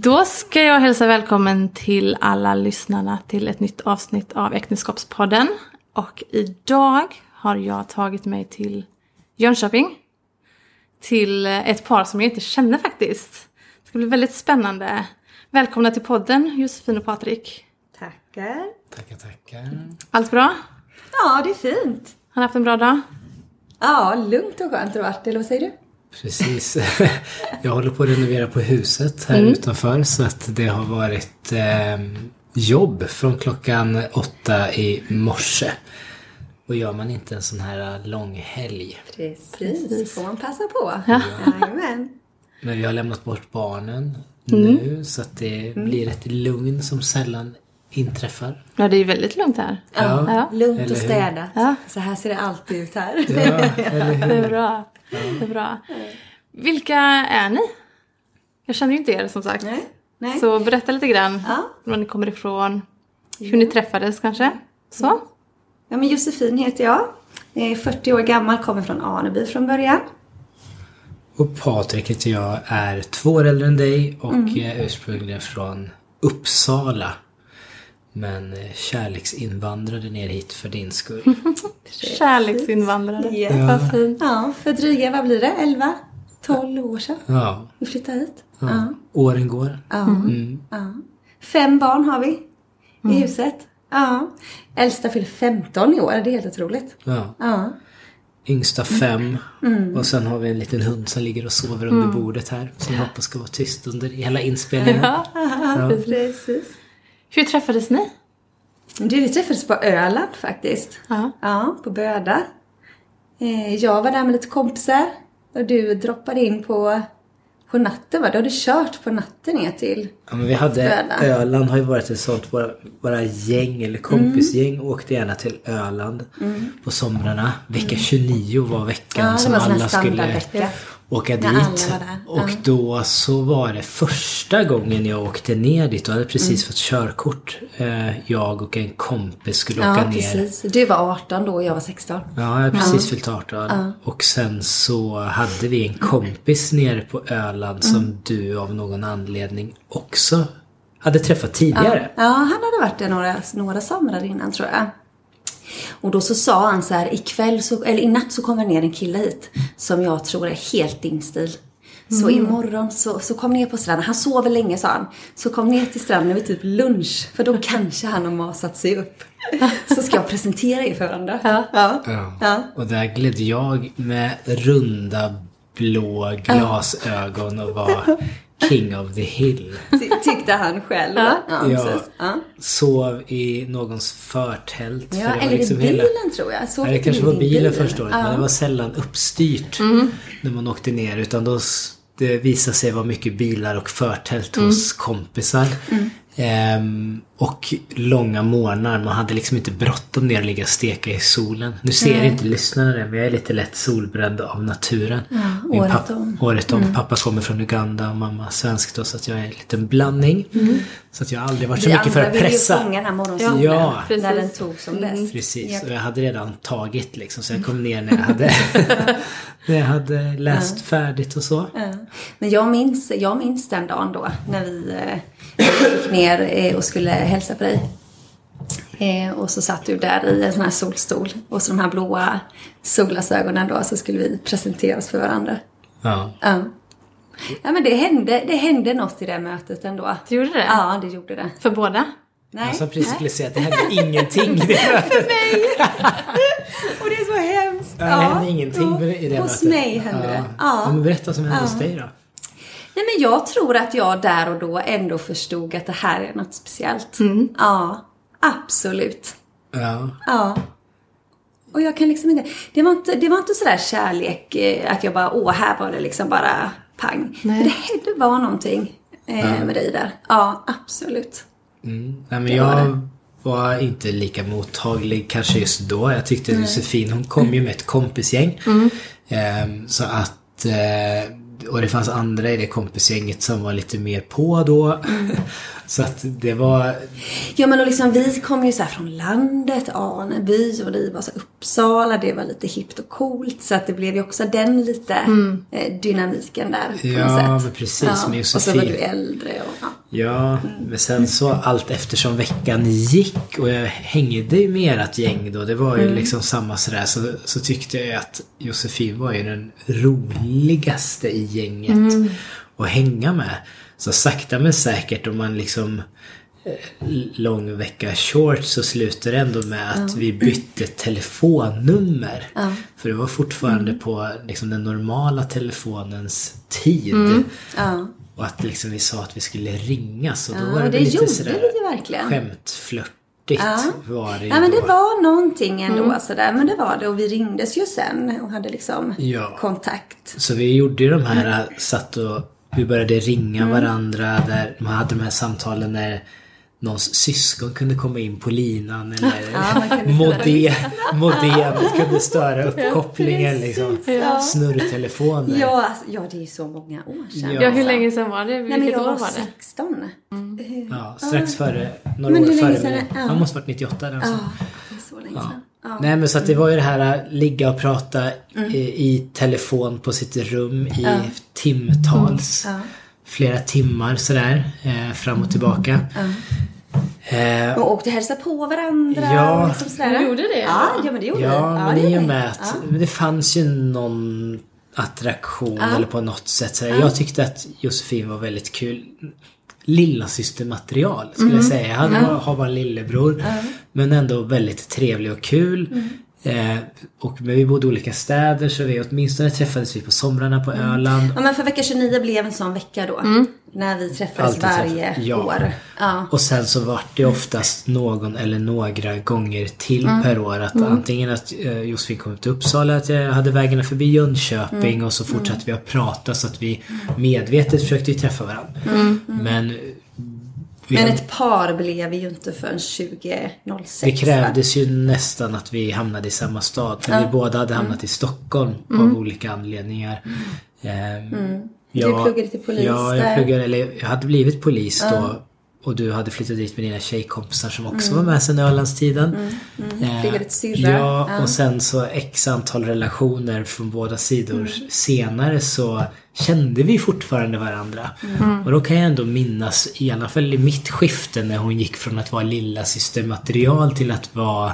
Då ska jag hälsa välkommen till alla lyssnarna till ett nytt avsnitt av Äktenskapspodden. Och idag har jag tagit mig till Jönköping. Till ett par som jag inte känner faktiskt. Det ska bli väldigt spännande. Välkomna till podden, Josefin och Patrik. Tackar. Tackar. Allt bra? Ja, det är fint. Har ni haft en bra dag? Ja, lugnt och skönt har det varit. Eller vad säger du? Precis. Jag håller på att renovera på huset här utanför. Så att det har varit jobb från klockan 8 i morse. Och gör man inte en sån här lång helg. Precis. Får man passa på. Ja. Jajamän. Men vi har lämnat bort barnen nu. Så att det blir ett lugn som sällan inträffar. Ja, det är ju väldigt lugnt här. Ja. Lugnt Eller och hur? städat. Ja. Så här ser det alltid ut här. Ja, eller hur? Det är bra. Det är bra. Vilka är ni? Jag känner ju inte er som sagt. Nej. Så berätta lite grann var ni kommer ifrån. Hur ni träffades kanske. Så. Ja, men Josefin heter jag. Jag är 40 år gammal, kommer från Aneby från början. Och Patrik heter jag, är 2 år äldre än dig och är ursprungligen från Uppsala. Men kärleksinvandrade ner hit för din skull. Kärleksinvandrare. Ja. Vad fint. Ja, för dryga, vad blir det? 11-12 år sedan. Ja. Vi flyttade hit. Ja. Åren går. Ja. 5 barn har vi i huset. Ja. Äldsta fyller 15 i år. Det är helt otroligt. Ja. Yngsta 5. Och sen har vi en liten hund som ligger och sover under bordet här. Som jag hoppas ska vara tyst under hela inspelningen. Ja. Precis. Hur träffades ni? Vi träffades på Öland faktiskt. Ja, på Böda. Jag var där med lite kompisar. Och du droppade in på natten, va? Du hade kört på natten ner till Ja, men vi hade Öland har ju varit ett sånt, våra gäng eller kompisgäng åkte gärna till Öland på somrarna. Vecka 29 var veckan som alla skulle åka dit. Och då så var det första gången jag åkte ner dit och hade precis fått körkort. Jag och en kompis skulle åka ner. Precis. Du var 18 då och jag var 16. Ja, jag hade precis fyllt 18. Och sen så hade vi en kompis nere på Öland som du av någon anledning också hade träffat tidigare. Ja, han hade varit där några somrar innan, tror jag. Och då så sa han så här, i natt så kommer ner en kille hit som jag tror är helt din stil. Så imorgon så kom ner på stranden. Han sover länge, sa han. Så kom ner till stranden vid typ lunch. För då kanske han har masat sig upp. Så ska jag presentera er för varandra. Ja. Och där gled jag med runda blå glasögon och var King of the Hill. Tyckte han själv. Ja. Sov i någons förtält. Ja, för det var eller liksom i bilen tror jag. Ja, det kanske var bilen första året. Men det var sällan uppstyrt när man åkte ner. Utan då det visade sig vara mycket bilar och förtält hos kompisar. Och långa morgnar. Man hade liksom inte bråttom ner och ligga och steka i solen. Nu ser inte lyssnarna det, men jag är lite lätt solbränd av naturen. Året om. Pappa kommer från Uganda och mamma svensk då, så att jag är en liten blandning. Så att jag har aldrig varit så mycket för att pressa. Vi fånga den här morgonsolen när den tog som bäst. Precis, och jag hade redan tagit liksom, så jag kom ner när jag hade läst färdigt och så. Men jag minns den dagen då när vi gick ner och skulle hälsa på dig. Och så satt du där i en sån här solstol och så de här blåa solglasögonen då, så skulle vi presentera oss för varandra. Ja, men det hände något i det mötet ändå. Gjorde det? Ja, det gjorde det. För båda? Nej. Jag som precis skulle säga att det hände ingenting i det mötet. För mig! Och det är så hemskt. Det hände ingenting i det hos mötet. mig hände det. Ja, men berätta vad som hände hos dig då. Nej, men jag tror att jag där och då ändå förstod att det här är något speciellt. Ja, absolut. Ja. Och jag kan liksom inte... Det var inte sådär kärlek att jag bara, här var det liksom bara pang. Nej. Men det var någonting med dig där. Ja, absolut. Nej, men jag var inte lika mottaglig kanske just då. Jag tyckte Josefin, hon kom ju med ett kompisgäng. Så att och det fanns andra i det kompisgänget som var lite mer på då. Så att det var... Ja, men och liksom, vi kom ju så här från landet, Aneby, och det var så Uppsala, det var lite hippt och coolt. Så att det blev ju också den lite dynamiken där på något sätt. Men precis, med Josefin. Och så var du äldre och men sen så allt eftersom veckan gick och jag hängde ju med ert gäng då, det var ju liksom samma sådär, så tyckte jag att Josefin var ju den roligaste i gänget att hänga med. Så sakta men säkert, om man liksom lång vecka short, så slutar det ändå med att vi bytte telefonnummer. För det var fortfarande på liksom den normala telefonens tid. Och att liksom vi sa att vi skulle ringa, så då var det lite sådär skämtflörtigt var det. Ja, men det var någonting ändå sådär, men det var det, och vi ringdes ju sen och hade liksom kontakt. Så vi gjorde ju de här, satt och vi började ringa varandra, där man hade de här samtalen när någons syskon kunde komma in på linan, eller modemet kunde störa uppkopplingen, liksom. Snurrtelefoner. Ja, det är ju så många år sedan. Ja, hur länge sedan var det? Nej, men jag var 16. Ja, strax före, några år före. Han måste varit 98 eller så. Det är så länge sedan. Nej, men så att det var ju det här ligga och prata i telefon på sitt rum i timtals. Flera timmar sådär, fram och tillbaka. Och åkte hälsa på varandra. Ja, och liksom sådär. Gjorde det? Ja, men det gjorde det. Men i och med att det fanns ju någon attraktion eller på något sätt. Så jag tyckte att Josefin var väldigt kul. Lilla systermaterial skulle jag säga. Jag har bara en lillebror. Men ändå väldigt trevlig och kul. Men vi bodde i olika städer, så vi åtminstone träffades vi på somrarna på Öland. Ja, men för vecka 29 blev en sån vecka då. När vi träffades varje år. Och sen så var det oftast någon eller några gånger till per år. Att antingen att Josefin kom till Uppsala, att jag hade vägarna förbi Jönköping, och så fortsatte vi att prata, så att vi medvetet försökte träffa varandra. Men ett par blev vi ju inte förrän 2006. Det krävdes ju nästan att vi hamnade i samma stad. För vi båda hade hamnat i Stockholm av olika anledningar. Du pluggade till polis jag hade blivit polis då. Och du hade flyttat dit med dina tjejkompisar som också var med sen i Ölandstiden. Fick ett syrra. Och sen så x antal relationer från båda sidor. Senare så kände vi fortfarande varandra. Och då kan jag ändå minnas, i alla fall i mitt skifte, när hon gick från att vara lilla systermaterial till att vara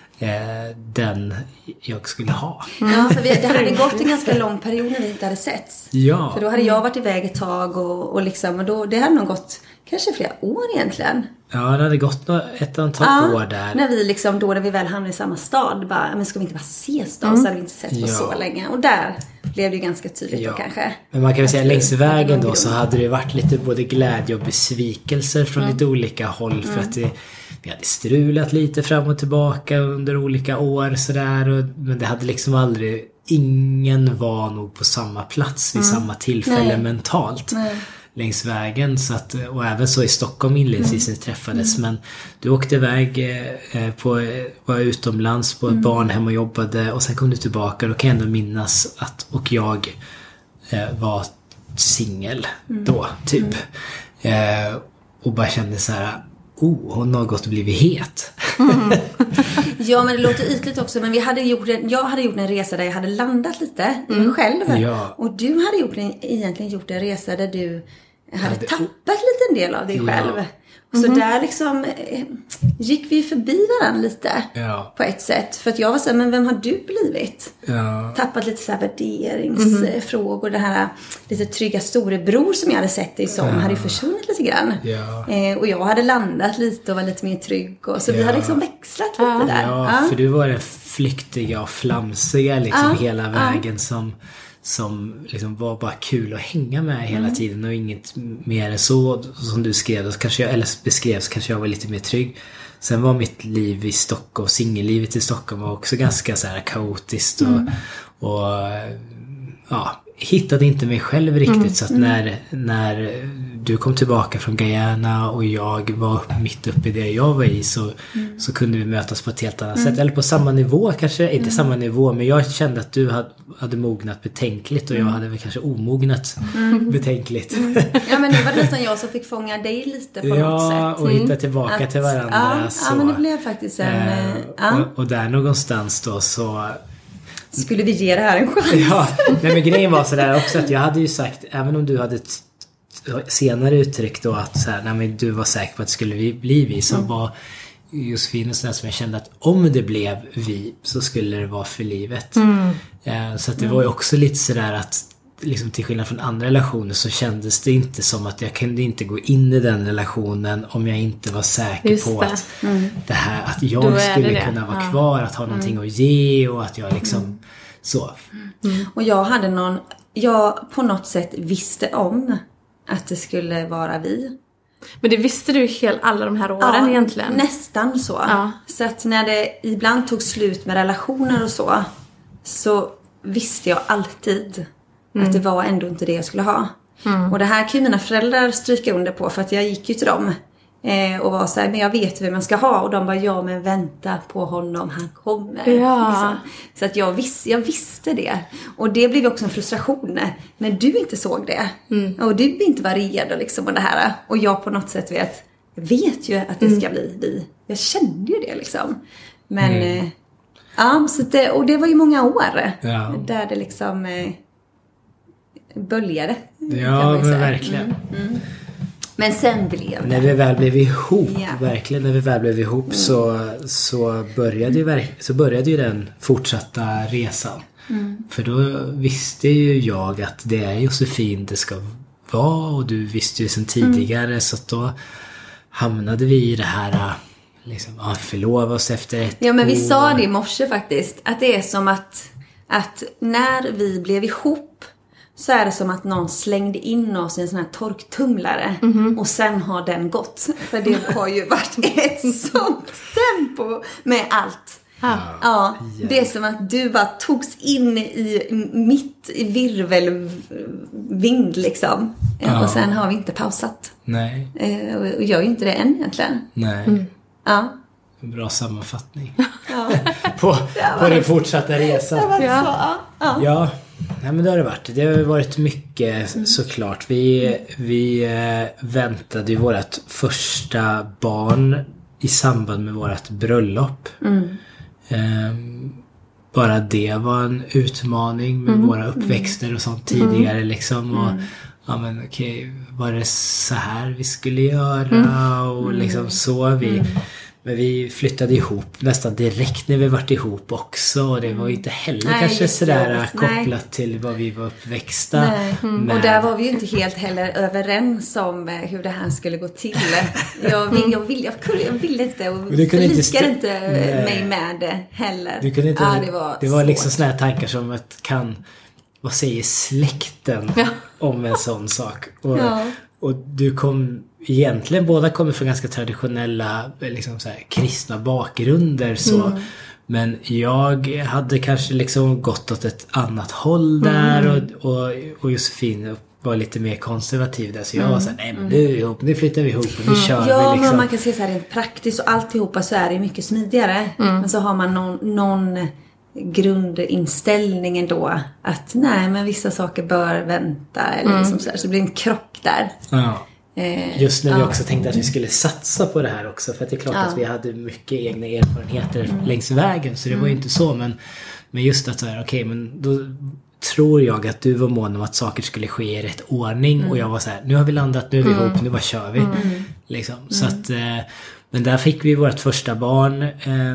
den jag skulle ha. Ja, för det hade gått en ganska lång period när vi inte hade setts. Ja. För då hade jag varit iväg ett tag och liksom, och då, det hade nog gått kanske flera år egentligen. Ja, det hade gått ett antal år där. När vi liksom, då när vi väl hamnade i samma stad, bara, men ska vi inte bara ses då? Så hade vi inte sett på så länge. Och där blev det ju ganska tydligt då kanske. Men man kan väl säga längs vägen då så hade det varit lite både glädje och besvikelser från lite olika håll. För att vi hade strulat lite fram och tillbaka under olika år sådär. Men det hade liksom aldrig, ingen var nog på samma plats vid samma tillfälle mentalt. Längs vägen, så att, och även så i Stockholm inledningsvis när vi träffades. Men du åkte iväg var utomlands på ett barnhem och jobbade, och sen kom du tillbaka. Då kan jag ändå minnas att jag var singel då typ, och bara kände så här: hon har gått och blivit het. Ja, men det låter ytligt också. Men jag hade gjort en resa där jag hade landat lite i mig själv. Ja. Och du hade egentligen gjort en resa där du hade tappat lite en del av dig själv. Så där liksom gick vi förbi varandra lite på ett sätt. För att jag var så här, men vem har du blivit? Tappat lite så här värderingsfrågor. Det här lite trygga storebror som jag hade sett dig som hade försvunnit lite grann. Och jag hade landat lite och var lite mer trygg. Och så vi hade liksom växlat lite där. Ja, för du var den flyktiga och flamsiga liksom hela vägen som liksom var bara kul att hänga med hela tiden, och inget mer än så. Som du skrev, beskrevs, kanske jag var lite mer trygg. Sen var mitt liv i Stockholm, singellivet i Stockholm var också ganska så här kaotiskt och hittade inte mig själv riktigt. Så att när du kom tillbaka från Guyana och jag var mitt uppe i det jag var i, så kunde vi mötas på ett helt annat sätt. Eller på samma nivå kanske, inte samma nivå, men jag kände att du hade mognat betänkligt och jag hade väl kanske omognat betänkligt. Ja, men det var nästan jag som fick fånga dig lite på något sätt. Ja, och hitta tillbaka till varandra. Ja, men det blev faktiskt och där någonstans då så... Skulle vi ge det här en chans? Ja, nej, men grejen var sådär också att jag hade ju sagt, även om du hade senare uttryckt då att så här, nej, men du var säker på att det skulle bli vi, så var Josefin och sådär som jag kände att om det blev vi så skulle det vara för livet. Så att det var ju också lite sådär att liksom, till skillnad från andra relationer så kändes det inte som att jag kunde inte gå in i den relationen om jag inte var säker på att det här, att jag skulle kunna vara kvar, att ha någonting att ge och att jag liksom så. Och jag på något sätt visste om att det skulle vara vi. Men det visste du alla de här åren egentligen? Nästan så. Ja. Så att när det ibland tog slut med relationer och så visste jag alltid att det var ändå inte det jag skulle ha. Och det här kan ju mina föräldrar stryka under på, för att jag gick ju till dem och var så här, men jag vet vem man ska ha. Och de bara, ja men vänta på honom, han kommer. Ja. Liksom. Så att jag visste det. Och det blev också en frustration när du inte såg det. Och du inte var redo liksom, och det här. Och jag på något sätt vet ju att det ska bli vi. Jag kände ju det liksom. Men ja, så och det var ju många år där det liksom började. Ja, men verkligen. Men sen blev det. När vi väl blev ihop, verkligen när vi väl blev ihop så började ju den fortsatta resan. För då visste ju jag att det är Josefin det ska vara, och du visste ju sedan tidigare, så att då hamnade vi i det här liksom, förlova oss efter ett år. Ja, men vi sa det i morse faktiskt, att det är som att när vi blev ihop så är det som att någon slängde in oss i en sån här torktumlare och sen har den gått. För det har ju varit ett sånt tempo med allt. Ja, det är som att du bara togs in mitt i virvelvind liksom. Och sen har vi inte pausat. Nej. Och gör ju inte det än egentligen. Nej. Ja. En bra sammanfattning på den fortsatta resan. Ja. Nej, men det har det varit. Det har varit mycket såklart. Vi väntade ju vårt första barn i samband med vårt bröllop. Bara det var en utmaning med våra uppväxter och sånt tidigare liksom. Och ja, men okej, var det så här vi skulle göra? Och liksom så men vi flyttade ihop nästan direkt när vi varit ihop också. Och det var ju inte heller kanske sådär kopplat till vad vi var uppväxta. Och där var vi ju inte helt heller överens om hur det här skulle gå till. Jag ville inte och förlikade inte mig med det heller. Du kunde inte, det var liksom såna här tankar som att vad säger släkten om en sån sak? Och du kom egentligen, båda kommer från ganska traditionella liksom så här, kristna bakgrunder så. Men jag hade kanske liksom gått åt ett annat håll där och Josefin var lite mer konservativ där, så jag var så här, nej men nu flyttar vi ihop och nu kör vi liksom. Men man kan se så här rent praktiskt och alltihopa så är det mycket smidigare. Men så har man någon grundinställningen då att nej, men vissa saker bör vänta eller liksom så det blir en krock där. Ja. Just när vi också tänkte att vi skulle satsa på det här också, för att det är klart att vi hade mycket egna erfarenheter längs vägen, så det var ju inte så, men just att så här, okej, men då tror jag att du var mån om att saker skulle ske i rätt ordning och jag var så här, nu har vi landat, nu är vi ihop, nu bara kör vi liksom. Så att men där fick vi vårt första barn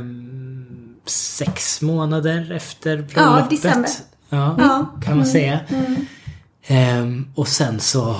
6 månader efter bröllopet. Ja, december. Ja, kan man säga. Och sen så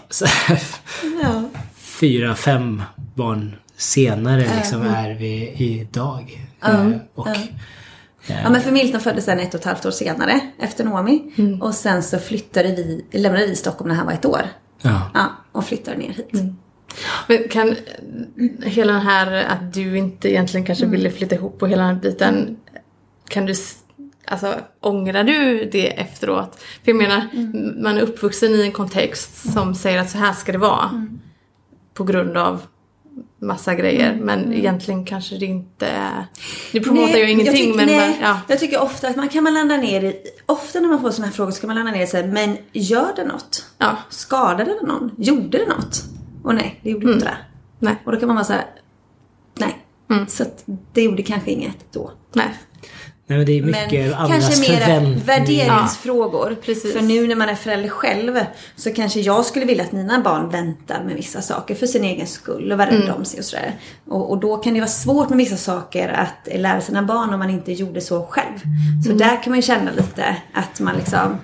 4-5 barn senare liksom är vi idag. Men för Milton föddes sen 1,5 år senare efter Noemi. Och sen så lämnade vi Stockholm när han var 1 år. Och flyttade ner hit. Men kan hela den här att du inte egentligen kanske ville flytta ihop och hela den här biten, kan du Alltså, ångrar du det efteråt? För jag menar, man är uppvuxen i en kontext som säger att så här ska det vara. På grund av massa grejer. Men egentligen kanske det inte är... Det promotar ju ingenting. Jag tycker ofta att man kan landa ner i... Ofta när man får såna här frågor så kan man landa ner i sig. Men gör det något? Ja. Skadade det någon? Gjorde det något? Och nej, det gjorde inte det. Nej. Och då kan man vara så här... Nej. Så att det gjorde kanske inget då. Nej. Nej, men det är mycket kanske mer värderingsfrågor. Ja, precis. För nu när man är förälder själv så kanske jag skulle vilja att mina barn väntar med vissa saker för sin egen skull och vara rädda om sig och sådär. Och då kan det vara svårt med vissa saker att lära sina barn om man inte gjorde så själv. Så där kan man känna lite att man liksom...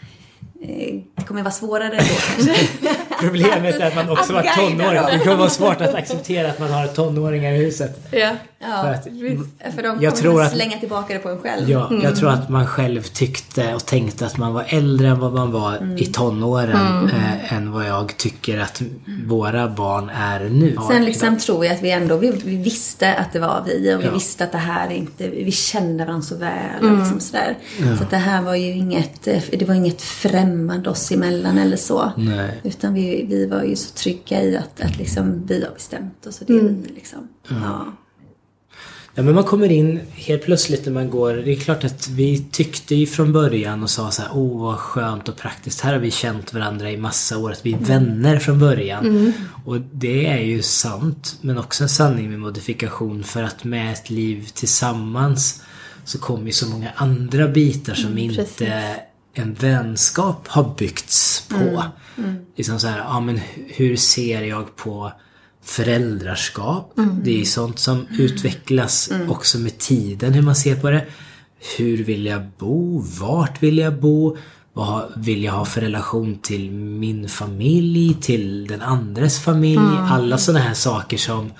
Det kommer vara svårare då kanske. Problemet är att man också var tonåring. Det kommer vara svårt att acceptera att man har tonåringar i huset. Ja, för de kommer att slänga tillbaka det på en själv. Ja, jag tror att man själv tyckte och tänkte att man var äldre än vad man var i tonåren än vad jag tycker att våra barn är nu. Sen liksom tror jag att vi ändå vi visste att det var vi och vi visste att det här inte, vi kände varandra så väl och liksom sådär. Så att det här var ju inget främmande oss emellan eller så. Nej. Utan vi var ju så trygga i att liksom vi har bestämt oss och det är vi liksom. Ja, men man kommer in helt plötsligt när man går. Det är klart att vi tyckte ju från början och sa så här: vad skönt och praktiskt. Här har vi känt varandra i massa år. Att vi är vänner från början. Och det är ju sant. Men också en sanning med modifikation. För att med ett liv tillsammans så kommer ju så många andra bitar som inte en vänskap har byggts på. Liksom så här, men hur ser jag på föräldraskap? Det är sånt som utvecklas också med tiden, hur man ser på det. Hur vill jag bo? Vart vill jag bo? Vad vill jag ha för relation till min familj? Till den andres familj? Alla såna här saker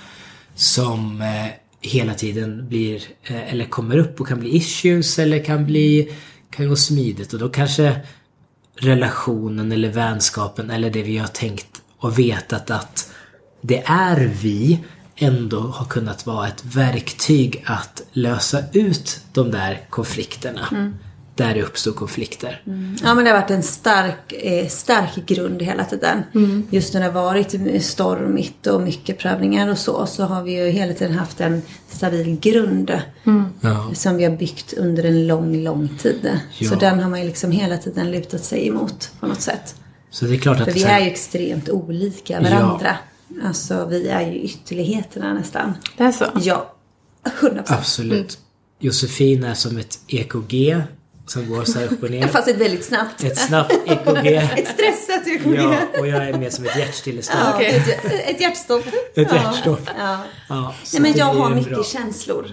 som hela tiden blir eller kommer upp och kan bli issues eller kan gå smidigt. Och då kanske relationen eller vänskapen eller det vi har tänkt och vetat att det är vi ändå har kunnat vara ett verktyg att lösa ut de där konflikterna. Där det uppstår konflikter. Ja, men det har varit en stark grund hela tiden. Just när det har varit stormigt och mycket prövningar och så har vi ju hela tiden haft en stabil grund som vi har byggt under en lång tid. Så den har man ju liksom hela tiden lutat sig emot på något sätt. Så det är klart att för vi är ju extremt olika varandra. Alltså vi är ju ytterligheterna nästan. Det är så? Ja, 100%. Absolut. Josefin är som ett EKG som går så här upp och ner. Fast ett väldigt snabbt. Ett snabbt EKG. Ett stressat EKG. Ja, och jag är mer som ett hjärtstillestånd. Ja, ett hjärtstopp. Ett hjärtstopp. Ja, nej, men jag har mycket känslor.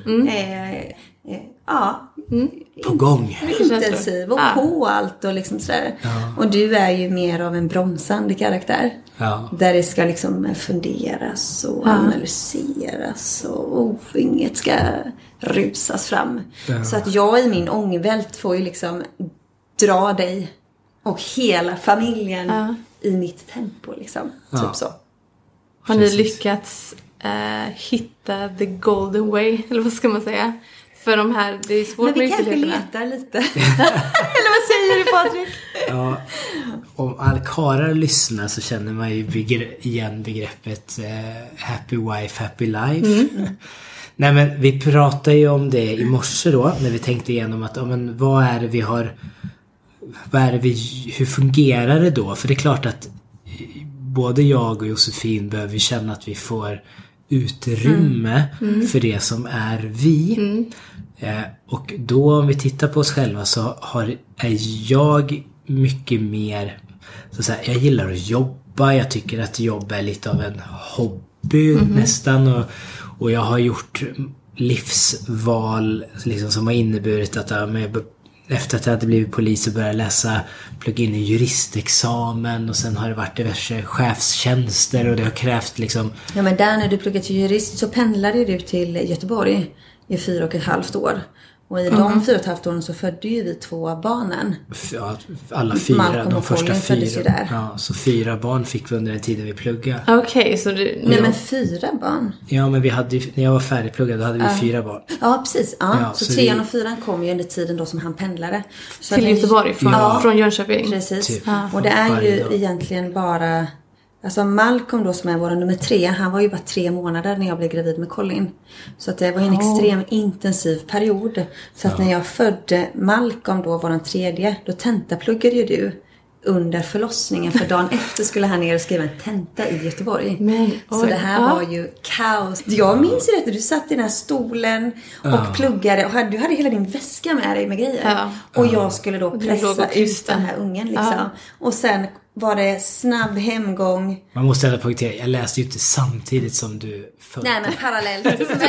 På gång. Intensiv och på allt och liksom sådär. Och du är ju mer av en bromsande karaktär. Där det ska liksom funderas och analyseras och inget ska rusas fram. Så att jag i min ångvält får ju liksom dra dig och hela familjen i mitt tempo liksom. Typ så. Har ni lyckats hitta the golden way? Eller vad ska man säga? För de här, det är svårt med ytterligheterna. Men vi kanske letar lite. Eller vad säger du, Patrik? Ja, om alla karar lyssnar så känner man ju igen begreppet happy wife, happy life. Nej, men vi pratade ju om det i morse då, när vi tänkte igenom att vad är det vi har, hur fungerar det då? För det är klart att både jag och Josefin behöver känna att vi får utrymme för det som är vi. Och då om vi tittar på oss själva så är jag mycket mer så att säga, jag gillar att jobba. Jag tycker att jobb är lite av en hobby nästan. Och jag har gjort livsval liksom, som har inneburit att efter att jag hade blivit polis och började plugga in i juristexamen och sen har det varit diverse chefstjänster och det har krävt liksom... Ja, men där när du pluggade till jurist så pendlade du till Göteborg i 4,5 år. Och i de 4,5 åren så födde ju vi 2 av barnen. Ja, alla 4, Malcolm de och första Colin 4. föddes ju där. Ja, så 4 barn fick vi under den tiden vi pluggade. Okej, så du... Nej, men 4 barn. Ja, men vi hade ju, när jag var färdigpluggad då hade vi 4 barn. Ja, precis. Ja, Ja, så så 3 och 4 kom ju under tiden då som han pendlade. Så Till att Göteborg från Jönköping. Precis. Typ. Och det är Varje ju dag. egentligen bara... Alltså Malcolm då som är vår nummer 3, han var ju bara 3 månader när jag blev gravid med Colin. Så att det var en extrem intensiv period. Så att när jag födde Malcolm då, våran 3, då tentapluggade ju du under förlossningen. För dagen efter skulle han ner och skriva en tenta i Göteborg. Så det här var ju kaos. Jag minns ju rätt, du satt i den här stolen och pluggade. Och du hade hela din väska med dig med grejer. Och jag skulle då pressa ut den här ungen liksom. Och sen var det snabb hemgång. Man måste ändå poängtera, jag läste ju inte samtidigt som du födde. Nej, men parallellt.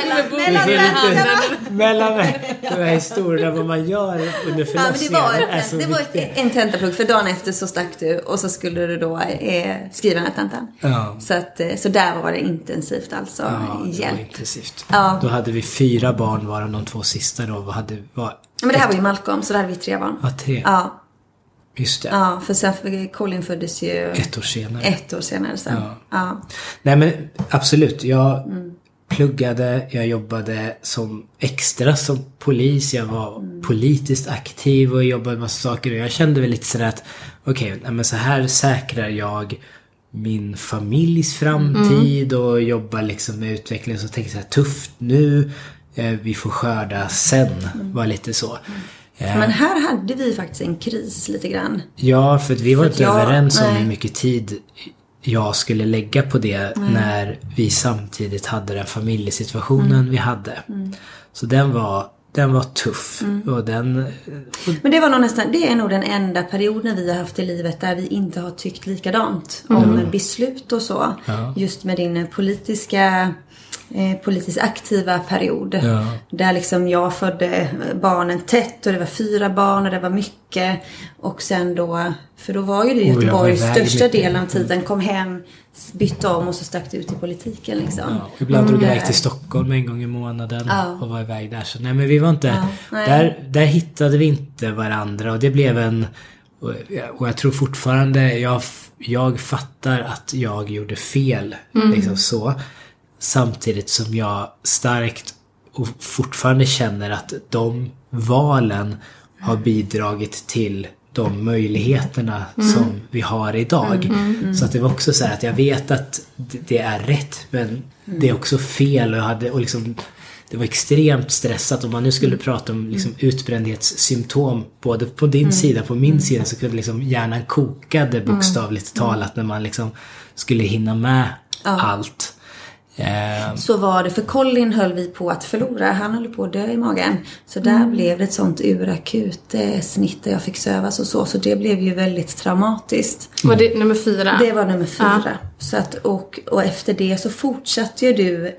mellan de här historierna vad man gör under förlossningen. Det var en tentaplugg. För dagen efter så stack du och så skulle du då skriva den här tentan. Ja. Så där var det intensivt alltså. Ja, det hjälp. var intensivt. Ja. Då hade vi 4 barn, varav de 2 sista då. Men det här var ju Malcolm, så där hade vi 3 barn. Ja, 3. Ja. Just det. Ja, för sen Colin föddes ju 1 år senare. 1 år senare sen. Ja. Nej men absolut, jag pluggade, jag jobbade som extra som polis, jag var politiskt aktiv och jobbade med massa saker och jag kände väl lite sådär att okej, men så här säkrar jag min familjs framtid och jobbar liksom med utveckling, så tänkte jag så här, tufft nu, vi får skörda sen, var lite så. Men här hade vi faktiskt en kris lite grann. Ja, för att vi var inte överens om hur mycket tid jag skulle lägga på det när vi samtidigt hade den familjesituationen vi hade. Så den var tuff. Och men det var nog det är nog den enda perioden vi har haft i livet där vi inte har tyckt likadant om beslut och så. Just med din politiskt aktiva period. Där liksom jag födde barnen tätt och det var 4 barn och det var mycket. Och sen då, för då var ju det Göteborg största delen av tiden, kom hem, bytte om och så stack det ut i politiken liksom. Ja, ibland drog jag iväg till Stockholm en gång i månaden och var iväg där. Så nej, men vi var inte, där hittade vi inte varandra och det blev och jag tror fortfarande, jag fattar att jag gjorde fel liksom så. Samtidigt som jag starkt och fortfarande känner att de valen har bidragit till de möjligheterna som vi har idag. Så att det var också så här att jag vet att det är rätt, men det är också fel och liksom, det var extremt stressat. Om man nu skulle prata om liksom utbrändhetssymptom både på din sida, på min sida, så kunde liksom hjärnan kokade bokstavligt talat när man liksom skulle hinna med allt. Så var det, för Colin höll vi på att förlora. Han höll på att dö i magen. Så där blev det ett sånt urakut snitt där jag fick sövas och så. Så det blev ju väldigt traumatiskt. Var det nummer 4? Det var nummer 4. Så att, och efter det så fortsatte ju du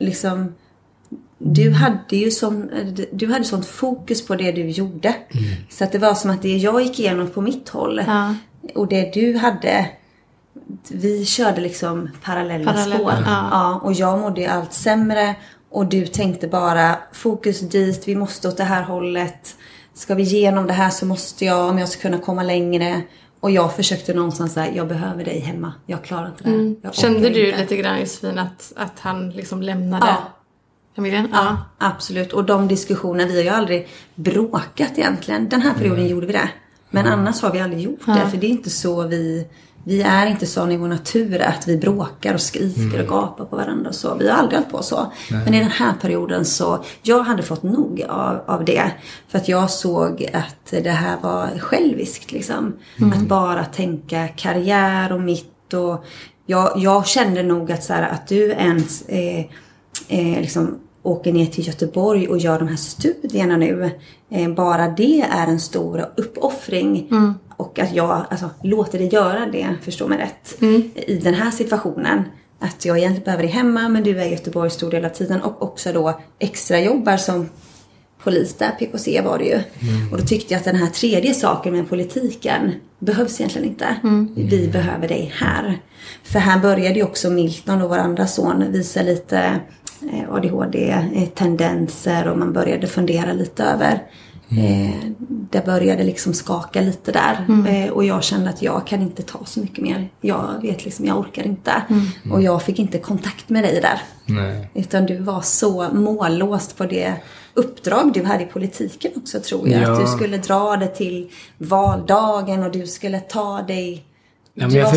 du hade sånt fokus på det du gjorde. Så att det var som att det jag gick igenom på mitt håll och det du hade, vi körde liksom parallella spår. Ja, och jag mådde allt sämre och du tänkte bara fokus dit, vi måste åt det här hållet. Ska vi igenom det här så måste jag, om jag ska kunna komma längre. Och jag försökte någonstans säga, jag behöver dig hemma. Jag klarar inte det här. Kände du lite grann, Josefin, att han liksom lämnade familjen? Ja, absolut. Och de diskussioner, vi har ju aldrig bråkat egentligen. Den här perioden gjorde vi det. Men annars har vi aldrig gjort det. För det är inte så vi är inte så i vår natur att vi bråkar och skriker och gapar på varandra och så. Vi har aldrig hållit på så. Men i den här perioden så, jag hade fått nog av det. För att jag såg att det här var själviskt liksom. Att bara tänka karriär och mitt och jag kände nog att, så här, att du ens liksom åker ner till Göteborg och gör de här studierna nu. Bara det är en stor uppoffring. Och att jag låter dig göra det, förstå mig rätt. I den här situationen. Att jag egentligen behöver dig hemma, men du är i Göteborg stor del av tiden. Och också då extra jobbar som polis där, PKC var det ju. Och då tyckte jag att den här tredje saken med politiken behövs egentligen inte. Vi behöver dig här. För här började ju också Milton och vår andra son visa lite ADHD-tendenser och man började fundera lite över. Det började liksom skaka lite där. Och jag kände att jag kan inte ta så mycket mer. Jag vet liksom, jag orkar inte. Och jag fick inte kontakt med dig där. Nej. Utan du var så mållåst på det uppdrag du hade i politiken också, tror jag. Ja. Att du skulle dra det till valdagen och du skulle ta dig... Ja, men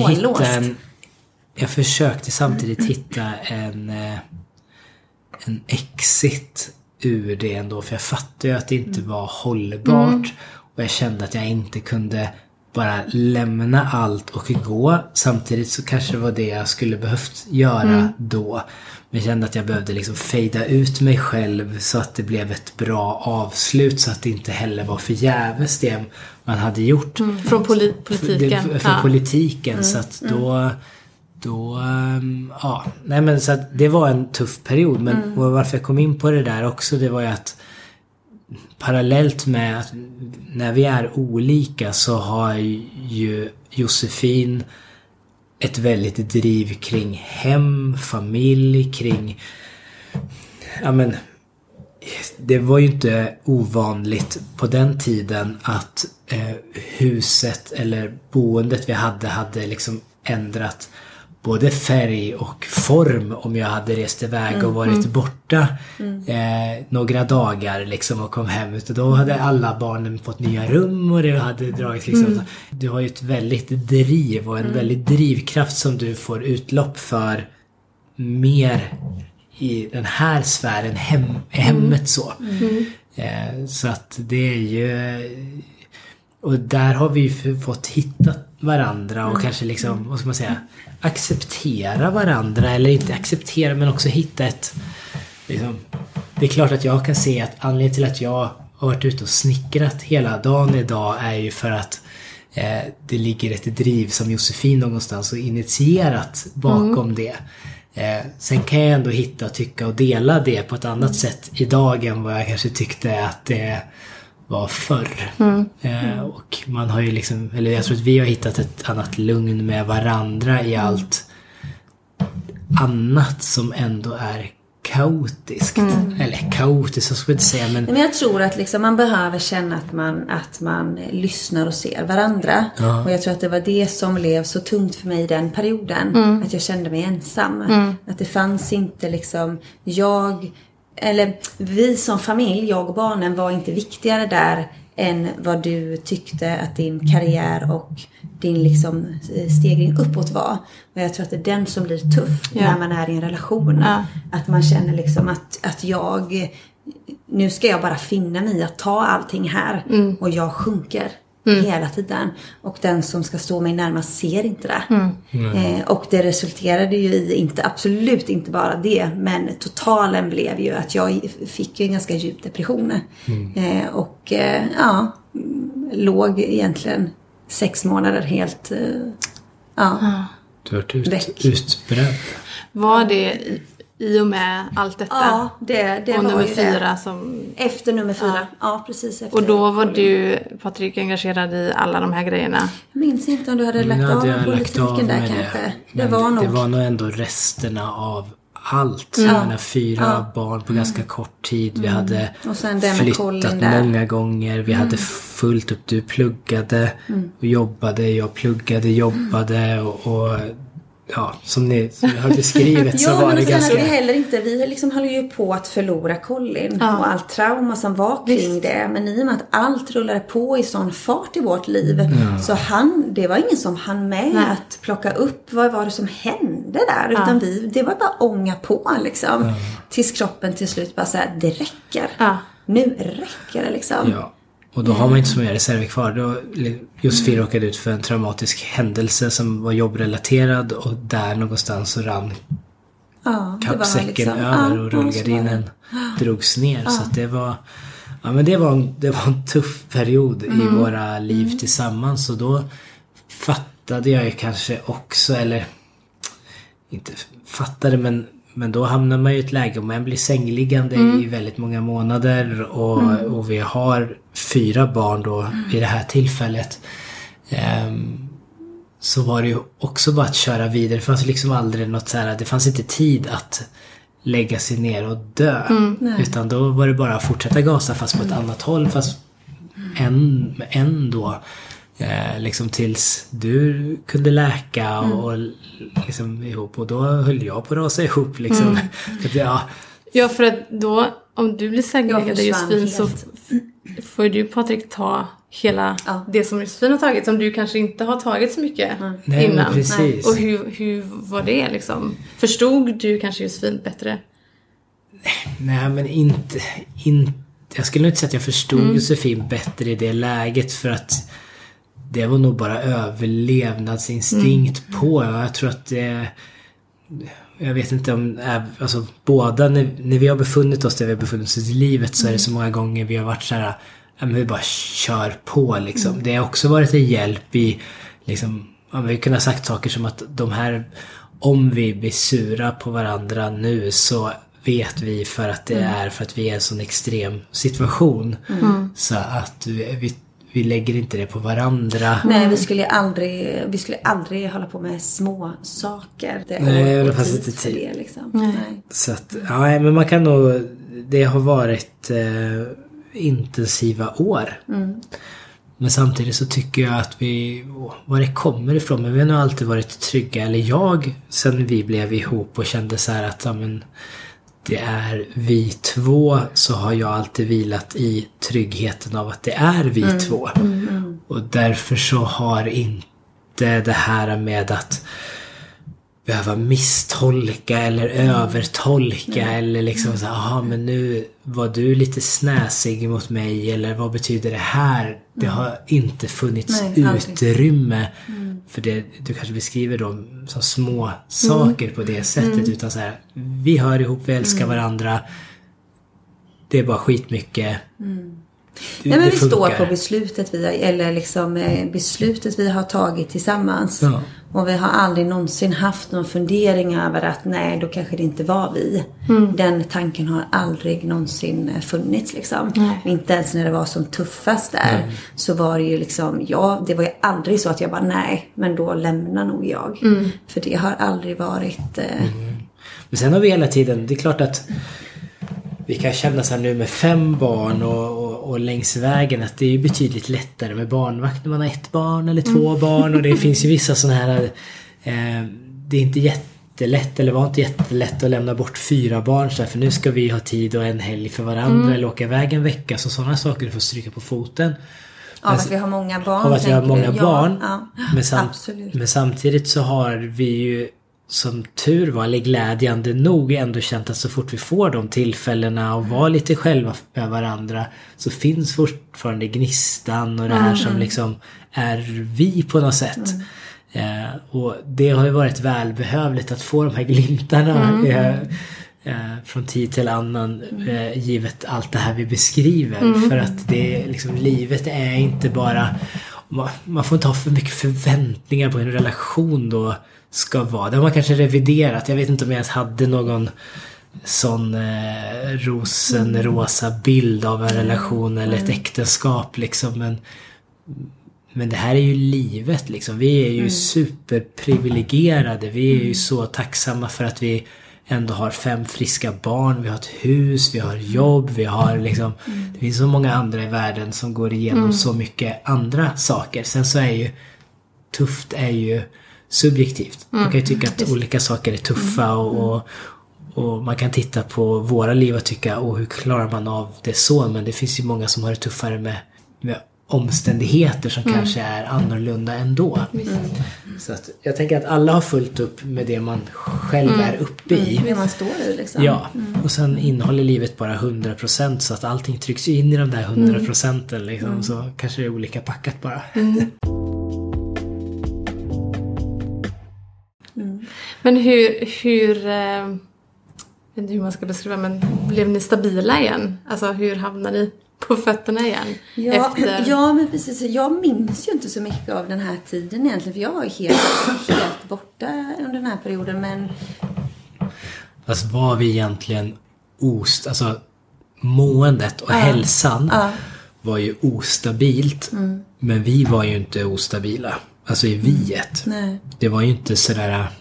jag försökte samtidigt hitta en exit ur det ändå, för jag fattade ju att det inte var hållbart och jag kände att jag inte kunde bara lämna allt och gå. Samtidigt så kanske det var det jag skulle behövt göra då. Men jag kände att jag behövde liksom fejda ut mig själv så att det blev ett bra avslut, så att det inte heller var förgäves det man hade gjort. Från politiken. Från politiken, så att nej men så att det var en tuff period, men och varför jag kom in på det där också, det var ju att parallellt med att när vi är olika så har ju Josefin ett väldigt driv kring hem, familj, kring det var ju inte ovanligt på den tiden att huset eller boendet vi hade liksom ändrat både färg och form om jag hade rest iväg och varit borta några dagar liksom och kom hem. Utan då hade alla barnen fått nya rum och det hade dragit liksom. Du har ju ett väldigt driv och en väldigt drivkraft som du får utlopp för mer i den här sfären, hemmet så. Så att det är ju... Och där har vi ju fått hitta varandra och kanske liksom, vad ska man säga, acceptera varandra, eller inte acceptera men också hitta ett liksom, det är klart att jag kan se att anledningen till att jag har varit ute och snickrat hela dagen idag är ju för att det ligger ett driv som Josefin någonstans och initierat bakom det. Sen kan jag ändå hitta, tycka och dela det på ett annat sätt idag än vad jag kanske tyckte att det var förr. Och man har ju liksom, eller jag tror att vi har hittat ett annat lugn med varandra i allt annat som ändå är kaotiskt. Eller kaotiskt, så ska jag inte säga, men jag tror att liksom man behöver känna att man lyssnar och ser varandra. Och jag tror att det var det som blev så tungt för mig i den perioden. Att jag kände mig ensam. Att det fanns inte liksom vi som familj, jag och barnen, var inte viktigare där än vad du tyckte att din karriär och din liksom stegring uppåt var. Och jag tror att det är den som blir tuff när man är i en relation. Att man känner liksom att nu ska jag bara finna mig i att ta allting här och jag sjunker hela tiden. Och den som ska stå mig närmast ser inte det. Och det resulterade ju i, absolut inte bara det, men totalen blev ju att jag fick ju en ganska djup depression. Låg egentligen 6 månader helt du har varit utbränd. Var det i och med allt detta? Ja, det och var nummer ju 4 som... Efter nummer 4. Ja, precis efter. Och då var du, Patrik, engagerad i alla de här grejerna? Jag minns inte om du hade lagt av politiken där kanske. Det var nog ändå resterna av allt. Jag menar, 4 barn på ganska kort tid. Vi hade flyttat många gånger. Vi hade fullt upp. Du pluggade och jobbade. Jag pluggade, jobbade och ja, som ni har beskrivit så var det ganska... Vi liksom höll ju på att förlora Colin och allt trauma som var kring det. Men i och med att allt rullade på i sån fart i vårt liv så det var ingen som hann med att plocka upp vad var det som hände där. Utan det var bara ånga på liksom. Tills kroppen till slut bara såhär, det räcker. Nu räcker det liksom. Ja. Och då har man inte så mycket reserver kvar. Då Josefin råkade ut för en traumatisk händelse som var jobbrelaterad och där någonstans så rann kappsäcken över och rullgardinen drogs ner. Så att det var en tuff period i våra liv tillsammans. Och då fattade jag ju kanske också, eller inte fattade, men då hamnar man ju i ett läge och man blir sängliggande i väldigt många månader och vi har 4 barn då i det här tillfället. Så var det ju också bara att köra vidare. Det fanns liksom aldrig något så här, det fanns inte tid att lägga sig ner och dö. Utan då var det bara att fortsätta gasa fast på ett annat håll. Fast ändå liksom tills du kunde läka och liksom ihop. Och då höll jag på att rasa ihop liksom. Ja, för att då om du blir sängläggad i Josefin så får du, Patrik, ta hela det som Josefin har tagit, som du kanske inte har tagit så mycket innan. Precis. Och hur var det liksom? Förstod du kanske Josefin bättre? Nej, men inte jag skulle inte säga att jag förstod Josefin bättre i det läget, för att det var nog bara överlevnadsinstinkt på. Jag tror att jag vet inte om alltså, båda när vi har befunnit oss där vi har befunnit oss i livet, så är det så många gånger vi har varit så här, men vi bara kör på liksom. Det har också varit en hjälp i liksom, vi kunde ha sagt saker som att de här, om vi blir sura på varandra nu så vet vi för att det är för att vi är i en sån extrem situation. Så att vi lägger inte det på varandra. Nej, vi skulle aldrig hålla på med små saker. Nej, det fanns inte tid. Det, liksom. Nej. Så att, men man kan nog, det har varit intensiva år. Men samtidigt så tycker jag att var det kommer ifrån, men vi har nog alltid varit trygga, eller jag, sen vi blev ihop och kände så här att det är vi två, så har jag alltid vilat i tryggheten av att det är vi två. Och därför så har inte det här med att behöva misstolka eller övertolka eller liksom så här, men nu var du lite snäsig mot mig, eller vad betyder det här? Det har inte funnits utrymme för det du kanske beskriver då som små saker på det sättet, utan så här, vi hör ihop, vi älskar varandra, det är bara skitmycket. Nej, men vi står på beslutet beslutet vi har tagit tillsammans. Och vi har aldrig någonsin haft någon fundering över att nej, då kanske det inte var vi. Den tanken har aldrig någonsin funnits liksom. Inte ens när det var som tuffast där. Så var det ju liksom, det var ju aldrig så att jag bara nej, men då lämnar nog jag. För det har aldrig varit Men sen har vi hela tiden, det är klart att vi kan känna så här nu med 5 barn och längs vägen att det är ju betydligt lättare med barnvakt när man har 1 barn eller 2 barn, och det finns ju vissa sådana här det är inte jättelätt, eller var inte jättelätt att lämna bort 4 barn så här, för nu ska vi ha tid och en helg för varandra eller åka iväg en vecka, så sådana saker får stryka på foten. Av att vi har många barn. Av att vi har många barn. Ja, men samtidigt så har vi ju som tur var, eller glädjande nog, ändå känt att så fort vi får de tillfällena och vara lite själva med varandra, så finns fortfarande gnistan och det här som liksom är vi på något sätt. Och det har ju varit välbehövligt att få de här glimtarna från tid till annan, givet allt det här vi beskriver. För att det liksom, livet är inte bara, man får inte ha för mycket förväntningar på en relation då ska vara. Det har man kanske reviderat. Jag vet inte om jag ens hade någon sån rosenrosa bild av en relation eller ett äktenskap liksom. Men det här är ju livet liksom. Vi är ju superprivilegierade. Vi är ju så tacksamma för att vi ändå har 5 friska barn. Vi har ett hus, vi har jobb, vi har liksom, det finns så många andra i världen som går igenom så mycket andra saker. Sen så är ju tufft är ju subjektivt. Man kan ju tycka att olika saker är tuffa och man kan titta på våra liv och tycka, hur klarar man av det så? Men det finns ju många som har det tuffare med omständigheter som kanske är annorlunda ändå. Så att jag tänker att alla har fullt upp med det man själv är uppe i. Det man står i liksom. Ja, och sen innehåller livet bara 100%, så att allting trycks in i de där 100% liksom, så kanske det är olika packat bara. Men hur jag vet inte hur man ska beskriva, men blev ni stabila igen? Alltså hur hamnade ni på fötterna igen? Ja, men precis. Jag minns ju inte så mycket av den här tiden egentligen, för jag var helt borta under den här perioden, men alltså var vi egentligen alltså måendet och hälsan var ju ostabilt, men vi var ju inte ostabila. Alltså i viet. Nej. Det var ju inte sådär.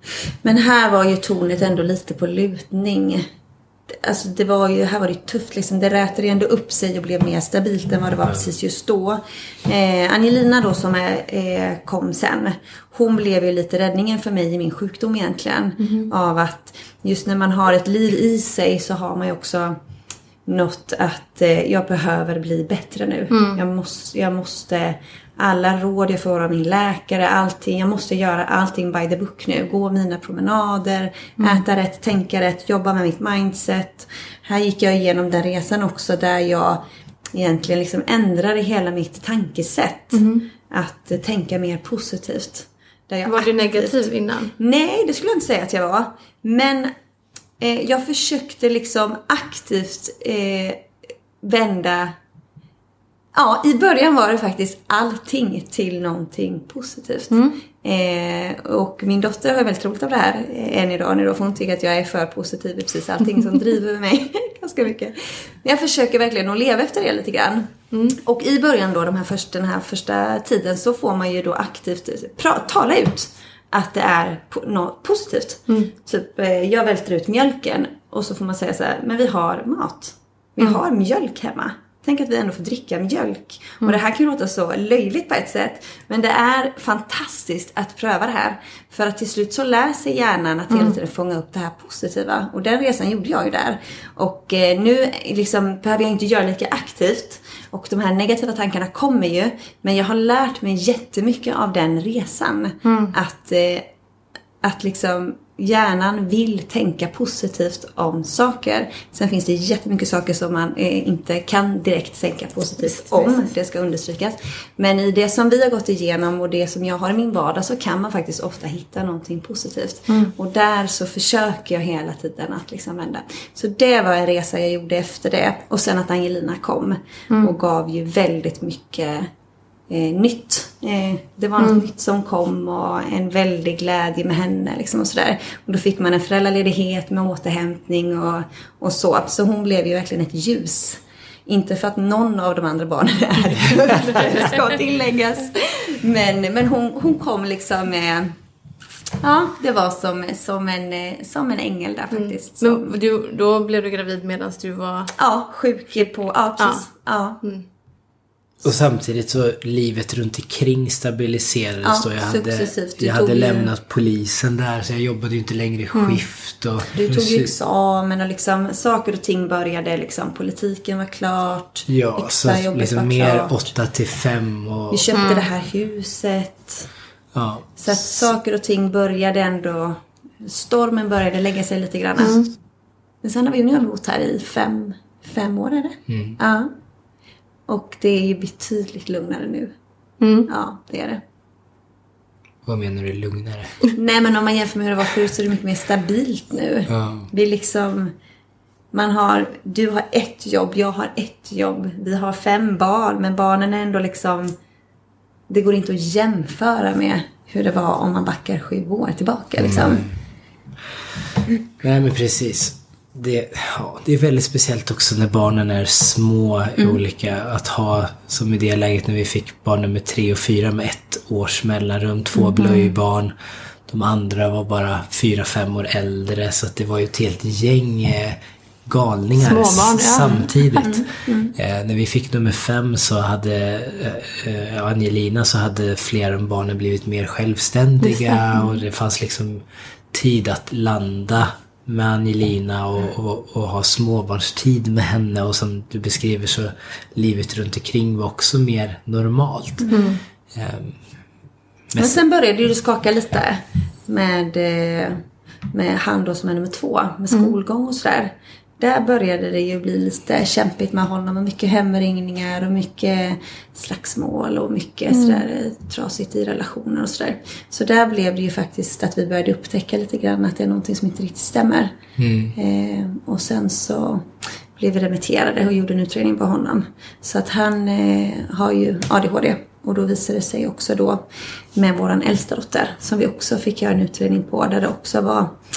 Men här var ju tornet ändå lite på lutning. Alltså här var det tufft liksom. Det rätade ändå upp sig och blev mer stabilt än vad det var precis just då. Angelina då som kom sen, hon blev ju lite räddningen för mig i min sjukdom egentligen. Av att just när man har ett liv i sig så har man ju också något att jag behöver bli bättre nu. Jag måste alla råd jag får av min läkare, allting. Jag måste göra allting by the book nu. Gå mina promenader, äta rätt, tänka rätt, jobba med mitt mindset. Här gick jag igenom den resan också där jag egentligen liksom ändrade hela mitt tankesätt. Att tänka mer positivt. Var du negativ innan? Nej, det skulle jag inte säga att jag var. Men jag försökte liksom aktivt vända. Ja, i början var det faktiskt allting till någonting positivt. Och min dotter har väldigt roligt av det här än idag. För hon tycker att jag är för positiv i precis allting som driver mig ganska mycket. Men jag försöker verkligen att leva efter det lite grann. Och i början då, den här första tiden, så får man ju då aktivt tala ut att det är något positivt. Typ, jag välter ut mjölken och så får man säga så här, men vi har mat. Vi har mjölk hemma. Tänk att vi ändå får dricka mjölk. Och det här kan låta så löjligt på ett sätt. Men det är fantastiskt att pröva det här. För att till slut så lär sig hjärnan att hela tiden fånga upp det här positiva. Och den resan gjorde jag ju där. Och nu liksom behöver jag inte göra lika aktivt. Och de här negativa tankarna kommer ju. Men jag har lärt mig jättemycket av den resan. Att liksom hjärnan vill tänka positivt om saker. Sen finns det jättemycket saker som man inte kan direkt tänka positivt om. Det ska understrykas. Men i det som vi har gått igenom och det som jag har i min vardag så kan man faktiskt ofta hitta någonting positivt. Och där så försöker jag hela tiden att liksom vända. Så det var en resa jag gjorde efter det. Och sen att Angelina kom och gav ju väldigt mycket nytt. Det var något nytt som kom och en väldig glädje med henne liksom och sådär. Och då fick man en föräldraledighet med återhämtning och så. Så hon blev ju verkligen ett ljus. Inte för att någon av de andra barnen det ska tilläggas. Men hon kom liksom med. Ja, det var som en ängel där faktiskt. Men då blev du gravid medan du var. Ja, sjuk på. Ja, precis. Ja. Och samtidigt så livet runt omkring stabiliserades då. Jag hade lämnat polisen där, så jag jobbade ju inte längre i skift. Och du tog ju examen och liksom saker och ting började liksom, politiken var klart. Ja, så liksom mer 8-5 och vi köpte det här huset. Ja. Så att saker och ting började ändå, stormen började lägga sig lite grann. Men sen har vi nu bott här i 5 år är det. Ja. Och det är ju betydligt lugnare nu. Ja, det är det. Vad menar du lugnare? Nej, men om man jämför med hur det var förut så är det mycket mer stabilt nu. Det är liksom, du har ett jobb, jag har ett jobb. Vi har 5 barn, men barnen är ändå liksom, det går inte att jämföra med hur det var om man backar 7 år tillbaka liksom. Nej, men precis. Det är väldigt speciellt också när barnen är små olika att ha, som i det läget när vi fick barn nummer 3 och 4 med 1 års mellanrum, 2 blöjbarn. De andra var bara 4-5 år äldre, så att det var ju ett helt gäng galningar småbarn, samtidigt. När vi fick nummer 5 så hade Angelina så hade fler än barnen blivit mer självständiga och det fanns liksom tid att landa med Angelina och ha småbarnstid med henne, och som du beskriver så livet runt omkring var också mer normalt. Men sen började du skaka lite med han då som är nummer 2 med skolgång och sådär. Där började det ju bli lite kämpigt med honom och mycket hemringningar och mycket slagsmål och mycket sådär trasigt i relationer och sådär. Så där blev det ju faktiskt att vi började upptäcka lite grann att det är någonting som inte riktigt stämmer. Och sen så blev vi remitterade och gjorde en utredning på honom. Så att han har ju ADHD. Och då visade det sig också då med våran äldsta dotter som vi också fick göra en utredning på, där det också var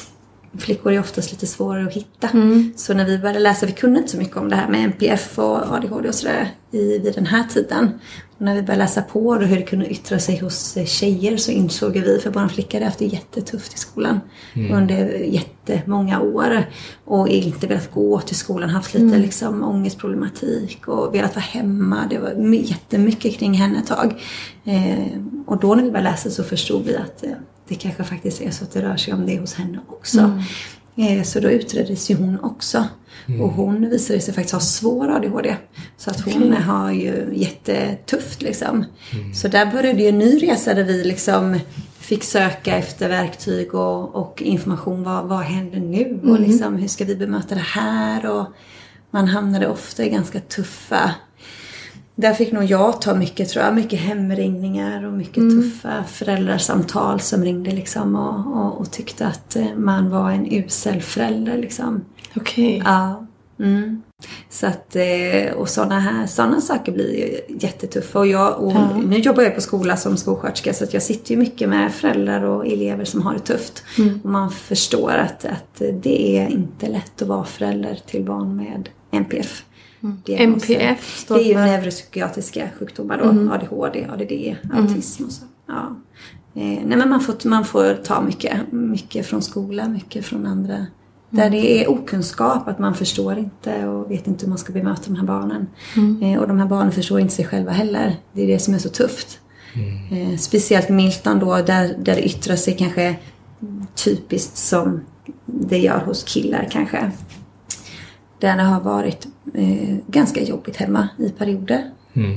flickor är oftast lite svårare att hitta. Så när vi började läsa, vi kunde inte så mycket om det här med NPF och ADHD och sådär vid den här tiden. Och när vi började läsa på och hur det kunde yttra sig hos tjejer, så insåg vi, för våra flickor hade haft det jättetufft i skolan under jättemånga år. Och inte velat gå till skolan, haft lite liksom ångestproblematik och velat vara hemma. Det var jättemycket kring henne ett tag. Och då när vi började läsa så förstod vi att det kanske faktiskt är så att det rör sig om det hos henne också. Så då utreddes ju hon också. Och hon visade sig faktiskt ha svår ADHD. Så att hon har ju jättetufft liksom. Så där började ju en ny resa där vi liksom fick söka efter verktyg och information. Vad händer nu? Och liksom, hur ska vi bemöta det här? Och man hamnade ofta i ganska tuffa... Där fick nog jag ta mycket, tror jag. Mycket hemringningar och mycket tuffa föräldrasamtal som ringde liksom. Och tyckte att man var en usel förälder liksom. Okej. Ja. Så att, och sådana saker blir ju jättetuffa. Och nu jobbar jag på skola som skolsköterska, så att jag sitter ju mycket med föräldrar och elever som har det tufft. Och man förstår att det är inte lätt att vara förälder till barn med NPF. NPF står det är ju neuropsykiatriska sjukdomar då, ADHD, ADD, autism och så. Ja. Nej, men man får ta mycket från skola, mycket från andra. Där det är okunskap, att man förstår inte och vet inte hur man ska bemöta de här barnen. Och de här barnen förstår inte sig själva heller. Det är det som är så tufft. Speciellt Milton då, där det yttrar sig kanske typiskt som det gör hos killar kanske. Där det har varit ganska jobbigt hemma i perioder.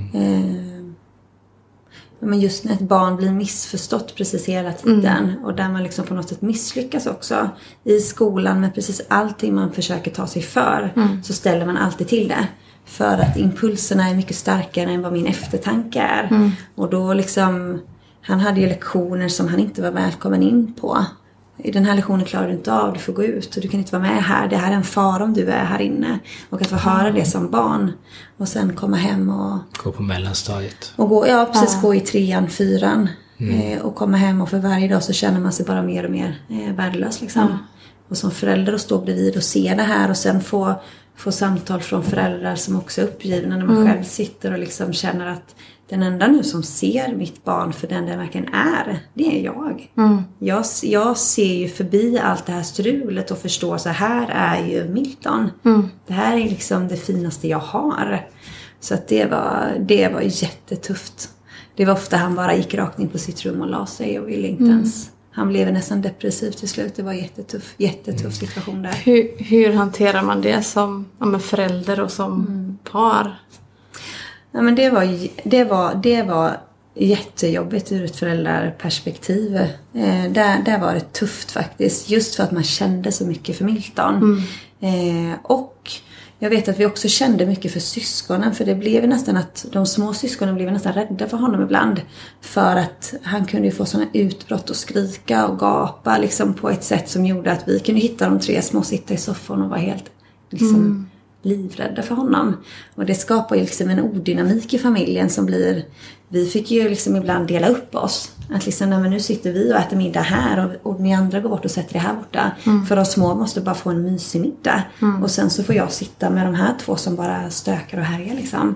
Men just när ett barn blir missförstått precis hela tiden. Och där man liksom på något sätt misslyckas också i skolan med precis allting man försöker ta sig för. Så ställer man alltid till det. För att impulserna är mycket starkare än vad min eftertanke är. Och då liksom, han hade ju lektioner som han inte var välkommen in på. I den här lektionen klarar du inte av, du får gå ut och du kan inte vara med här. Det här är en fara om du är här inne. Och att få höra det som barn. Och sen komma hem och... Gå på mellanstadiet. Och gå i 3:an, 4:an. Och komma hem, och för varje dag så känner man sig bara mer och mer värdelös liksom. Och som förälder att stå bredvid och se det här. Och sen få samtal från föräldrar som också är uppgivna när man själv sitter och liksom känner att den enda nu som ser mitt barn för den verkligen är, det är jag. Jag ser ju förbi allt det här strulet och förstår, så här är ju Milton. Det här är liksom det finaste jag har. Så att det var jättetufft. Det var ofta han bara gick rakt in på sitt rum och la sig och ville inte ens. Han blev nästan depressiv till slut. Det var jättetuff situation där. Hur hanterar man det som förälder och som par? Ja, men det var jättejobbigt ur ett föräldraperspektiv. Där var det tufft faktiskt. Just för att man kände så mycket för Milton. Och jag vet att vi också kände mycket för syskonen. För det blev nästan att de små syskonen blev nästan rädda för honom ibland. För att han kunde ju få sådana utbrott och skrika och gapa liksom, på ett sätt som gjorde att vi kunde hitta de 3 små sitta i soffan och vara helt liksom... livrädda för honom. Och det skapar ju liksom en odynamik i familjen som blir... Vi fick ju liksom ibland dela upp oss. Att liksom, men nu sitter vi och äter middag här och ni andra går bort och sätter det här borta. För de små måste bara få en mysig middag. Och sen så får jag sitta med de här 2 som bara stökar och härjar liksom.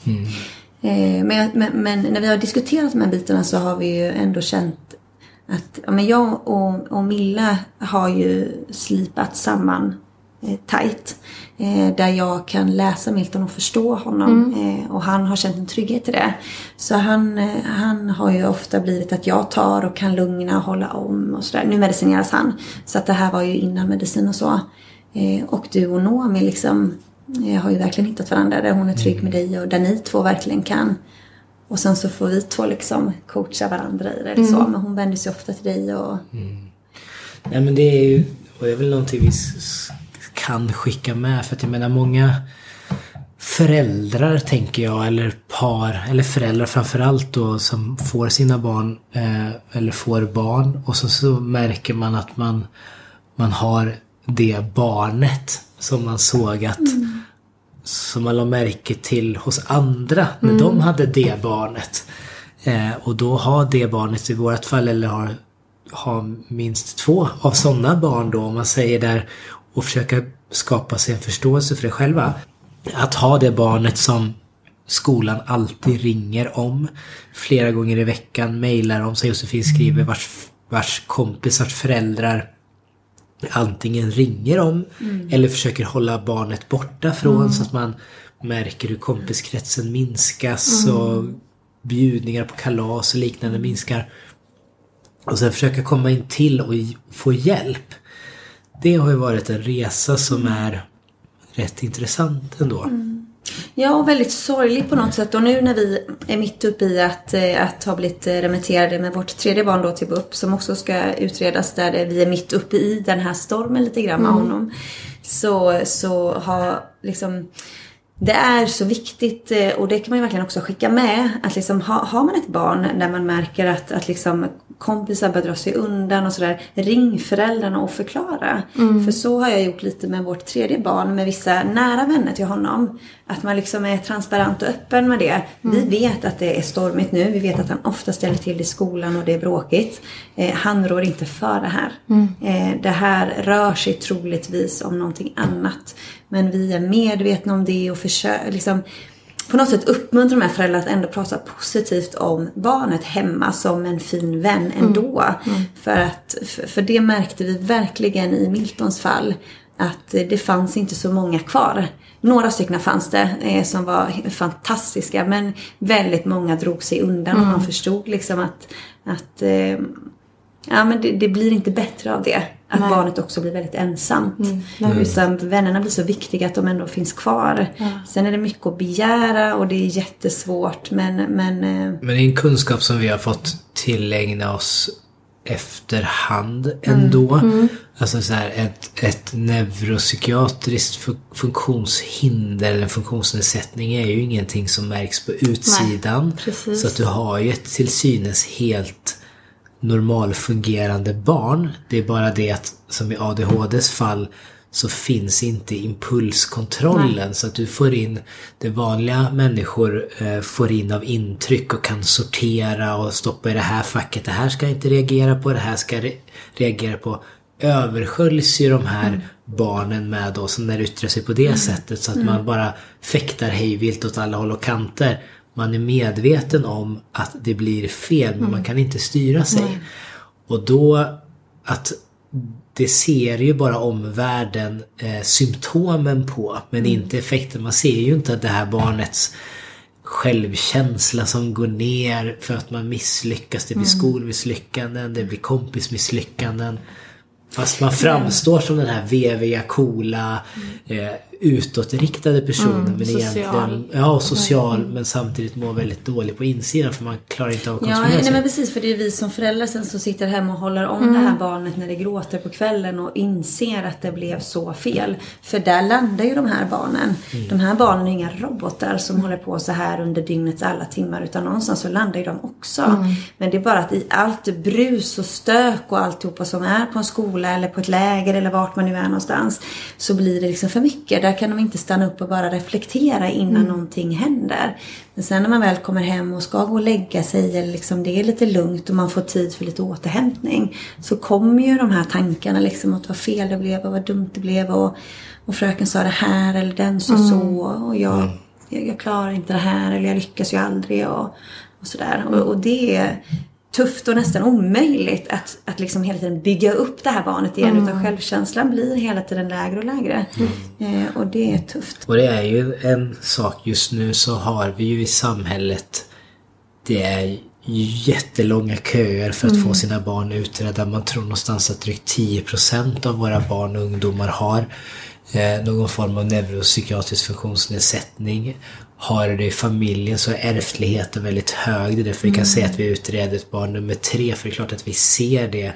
Men när vi har diskuterat de här bitarna så har vi ju ändå känt att jag och Milla har ju slipat samman tajt. Där jag kan läsa Milton och förstå honom. Och han har känt en trygghet i det. Så han har ju ofta blivit att jag tar och kan lugna och hålla om och sådär. Nu medicineras han. Så att det här var ju innan medicin och så. Och du och Nomi liksom har ju verkligen hittat varandra. Där hon är trygg med dig och där ni 2 verkligen kan. Och sen så får vi 2 liksom coacha varandra i det. Eller så. Men hon vänder sig ofta till dig. Och... Nej, men det är ju... Och det är väl någonting vi kan skicka med, för att jag menar många föräldrar tänker jag, eller par, eller föräldrar framförallt då, som får sina barn eller får barn och så märker man att man har det barnet som man såg att som man la märke till hos andra när de hade det barnet och då har det barnet i vårt fall, eller har ha minst 2 av sådana barn då, om man säger där, och försöka skapa sig en förståelse för det själva. Att ha det barnet som skolan alltid ringer om flera gånger i veckan, mejlar om, som Josefin skriver, vars kompisars föräldrar antingen ringer om eller försöker hålla barnet borta från, så att man märker hur kompiskretsen minskas och bjudningar på kalas och liknande minskar. Och sen försöka komma in till och få hjälp. Det har ju varit en resa som är rätt intressant ändå. Ja, och väldigt sorglig på något sätt. Och nu när vi är mitt uppe i att ha blivit remitterade med vårt 3:e barn då till BUP, som också ska utredas, där vi är mitt uppe i den här stormen lite grann med honom. Så har liksom... Det är så viktigt, och det kan man ju verkligen också skicka med, att liksom har man ett barn där man märker att liksom kompisar börjar dra sig undan och sådär, ring föräldrarna och förklara. För så har jag gjort lite med vårt 3:e barn, med vissa nära vänner till honom. Att man liksom är transparent och öppen med det. Vi vet att det är stormigt nu, vi vet att han ofta ställer till i skolan och det är bråkigt. Han rår inte för det här. Det här rör sig troligtvis om någonting annat. Men vi är medvetna om det och försöker liksom på något sätt uppmuntra de här föräldrarna att ändå prata positivt om barnet hemma som en fin vän ändå. För det märkte vi verkligen i Miltons fall, att det fanns inte så många kvar. Några stycken fanns det som var fantastiska, men väldigt många drog sig undan och man förstod liksom att ja, men det blir inte bättre av det. Att barnet också blir väldigt ensamt. Utan vännerna blir så viktiga att de ändå finns kvar. Sen är det mycket att begära och det är jättesvårt. Men det är en kunskap som vi har fått tillägna oss efterhand ändå. Alltså så här, ett neuropsykiatriskt funktionshinder eller funktionsnedsättning är ju ingenting som märks på utsidan. Nej, så att du har ju ett till synes helt normalfungerande barn. Det är bara det att som i ADHDs fall så finns inte impulskontrollen. Nej. Så att du får in det vanliga människor får in av intryck och kan sortera och stoppa i det här facket. Det här ska inte reagera på, det här ska reagera på. Översköljs ju de här barnen med då, som när det yttrar sig på det sättet, så att man bara fäktar hejvilt åt alla håll och kanter. Man är medveten om att det blir fel, men man kan inte styra sig. Nej. Och då att det ser ju bara omvärlden symptomen på, men inte effekten. Man ser ju inte att det här barnets självkänsla som går ner för att man misslyckas. Det blir skolmisslyckanden, det blir kompismisslyckanden. Fast man framstår som den här veviga, coola, utåtriktade personen. Men egentligen, social, men samtidigt mår väldigt dåligt på insidan, för man klarar inte av att konsumera sig. Nej, men precis, för det är vi som föräldrar sen som sitter hemma och håller om det här barnet när det gråter på kvällen och inser att det blev så fel. För där landar ju de här barnen. De här barnen är inga robotar som håller på så här under dygnets alla timmar, utan någonstans så landar ju de också. Men det är bara att i allt brus och stök och alltihopa som är på en skola eller på ett läger eller vart man nu är någonstans, så blir det liksom för mycket. Där kan de inte stanna upp och bara reflektera innan någonting händer. Men sen när man väl kommer hem och ska gå och lägga sig, eller liksom det är lite lugnt och man får tid för lite återhämtning, så kommer ju de här tankarna liksom att vad fel det blev och vad dumt det blev och fröken sa det här eller den så och jag klarar inte det här, eller jag lyckas ju aldrig och sådär. Och det är tufft och nästan omöjligt att liksom hela tiden bygga upp det här barnet igen, utan självkänslan blir hela tiden lägre och lägre. Och det är tufft. Och det är ju en sak just nu, så har vi ju i samhället, det är jättelånga köer för att få sina barn utredda. Man tror någonstans att drygt 10% av våra barn och ungdomar har någon form av neuropsykiatrisk funktionsnedsättning. Har det i familjen så är ärftligheten väldigt hög. Det är därför vi kan säga att vi utreder ett barn nummer 3. För det är klart att vi ser det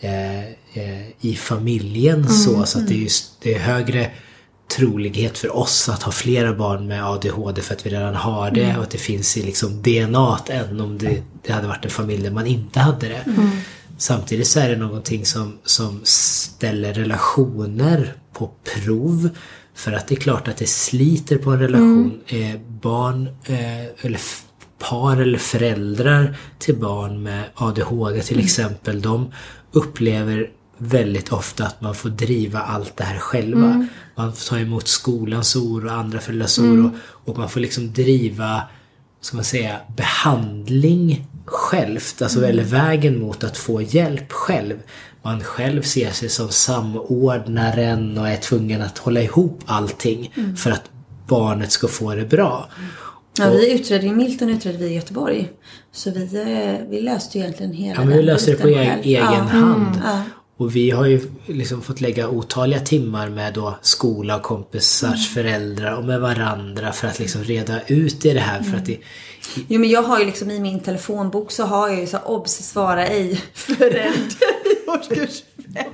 i familjen så att det är högre trolighet för oss att ha flera barn med ADHD för att vi redan har det, och att det finns i liksom DNAt, än om det hade varit en familj där man inte hade det. Samtidigt så är det någonting som ställer relationer på prov, för att det är klart att det sliter på en relation. Barn eller par eller föräldrar till barn med ADHD till exempel, de upplever väldigt ofta att man får driva allt det här själva. Man får ta emot skolans ord och andra föräldrars ord och man får liksom driva, ska man säga, behandling självt, alltså eller vägen mot att få hjälp själv. Man själv ser sig som samordnaren och är tvungen att hålla ihop allting för att barnet ska få det bra. Ja, vi utredde i Milton, utredde vi i Göteborg. Så vi löste ju egentligen hela men vi löste det på egen hand. Ja. Och vi har ju liksom fått lägga otaliga timmar med då skola och kompisars föräldrar och med varandra för att liksom reda ut i det här. För att Jo, men jag har ju liksom i min telefonbok så har jag ju så obs, svara ej förälder i årskurs 5.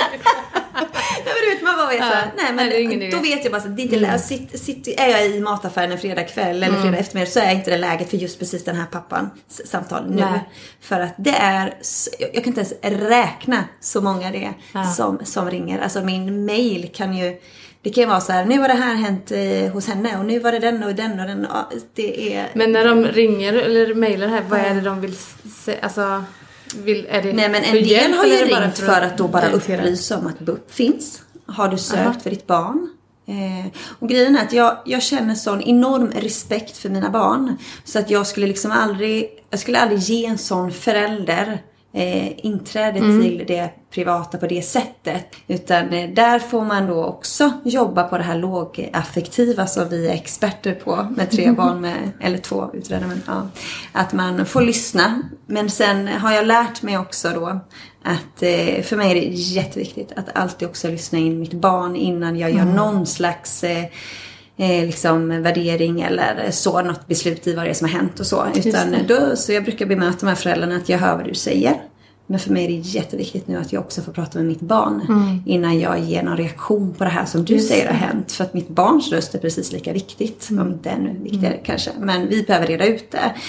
Nej, men vet man vad jag säger. Nej, men då vet jag bara att det inte är jag i mataffären en fredag kväll eller fredag eftermiddag, så är inte det läget för just precis den här pappan samtal nu. Nej. För att det är, jag kan inte ens räkna så många det är som ringer. Alltså min mail kan ju, det kan ju vara så här, nu har det här hänt hos henne och nu var det den och den och den. Det är... Men när de ringer eller mejlar här, vad är det de vill se? Alltså, är det nej, men en del har ju ringt för att då bara upplysa om att BUP finns. Har du sökt för ditt barn? Och grejen är att jag känner sån enorm respekt för mina barn. Så att jag skulle liksom aldrig ge en sån förälder inträde till det privata på det sättet, utan där får man då också jobba på det här lågaffektiva som vi är experter på med 3 barn med, eller 2 utredare, men ja, att man får lyssna. Men sen har jag lärt mig också då att för mig är det jätteviktigt att alltid också lyssna in mitt barn innan jag gör någon slags liksom värdering eller så, något beslut i vad det är som har hänt och så. Utan då, så jag brukar bemöta de här föräldrarna att jag hör vad du säger. Men för mig är det jätteviktigt nu att jag också får prata med mitt barn innan jag ger någon reaktion på det här som du säger har hänt. För att mitt barns röst är precis lika viktigt, om inte ännu viktigare kanske. Men vi behöver reda ut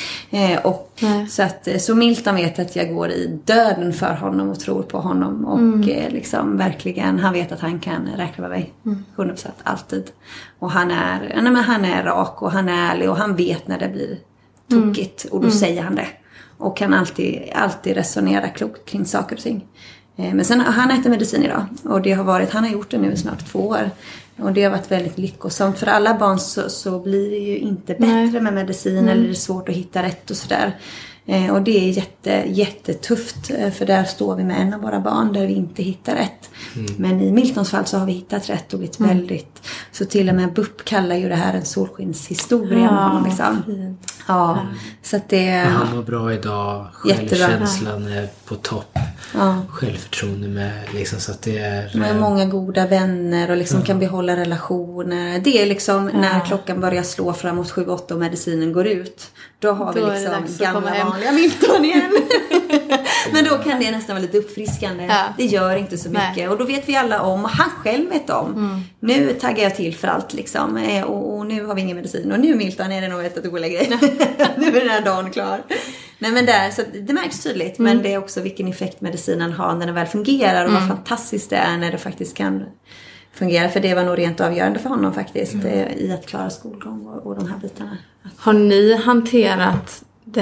det. Så Milton vet att jag går i döden för honom och tror på honom. Och liksom verkligen, han vet att han kan räkna med mig 100% alltid. Och han är rak och han är ärlig och han vet när det blir tokigt. Och då säger han det. Och kan alltid resonera klokt kring saker och ting. Men sen han äter medicin idag. Och det har varit, han har gjort det nu i snart 2 år. Och det har varit väldigt lyckosamt. För alla barn så blir det ju inte bättre med medicin. Eller det är svårt att hitta rätt och sådär. Och det är jättetufft. För där står vi med en av våra barn där vi inte hittar rätt. Men i Miltons fall så har vi hittat rätt och blivit väldigt... Så till och med BUP kallar ju det här en solskenshistoria med honom liksom. Ja, så att det... Han mår bra idag. Självkänslan är på topp. Självförtroende med liksom, så att det är... Med många goda vänner och liksom kan behålla relationer. Det är liksom när klockan börjar slå framåt 7-8 och medicinen går ut. Då har vi liksom gamla vanliga Milton igen. Men då kan det nästan vara lite uppfriskande. Det gör inte så mycket. Nej. Och då vet vi alla om, och han själv vet om. Nu taggar jag till för allt liksom. Och nu har vi ingen medicin. Och nu Milton är det nog ett dåliga grej. Nu är den här dagen klar. Nej, men där, så det märks tydligt. Men det är också vilken effekt medicinen har när den väl fungerar. Och vad fantastiskt det är när det faktiskt kan fungera. För det var nog rent avgörande för honom faktiskt. I att klara skolgång och de här bitarna. Har ni hanterat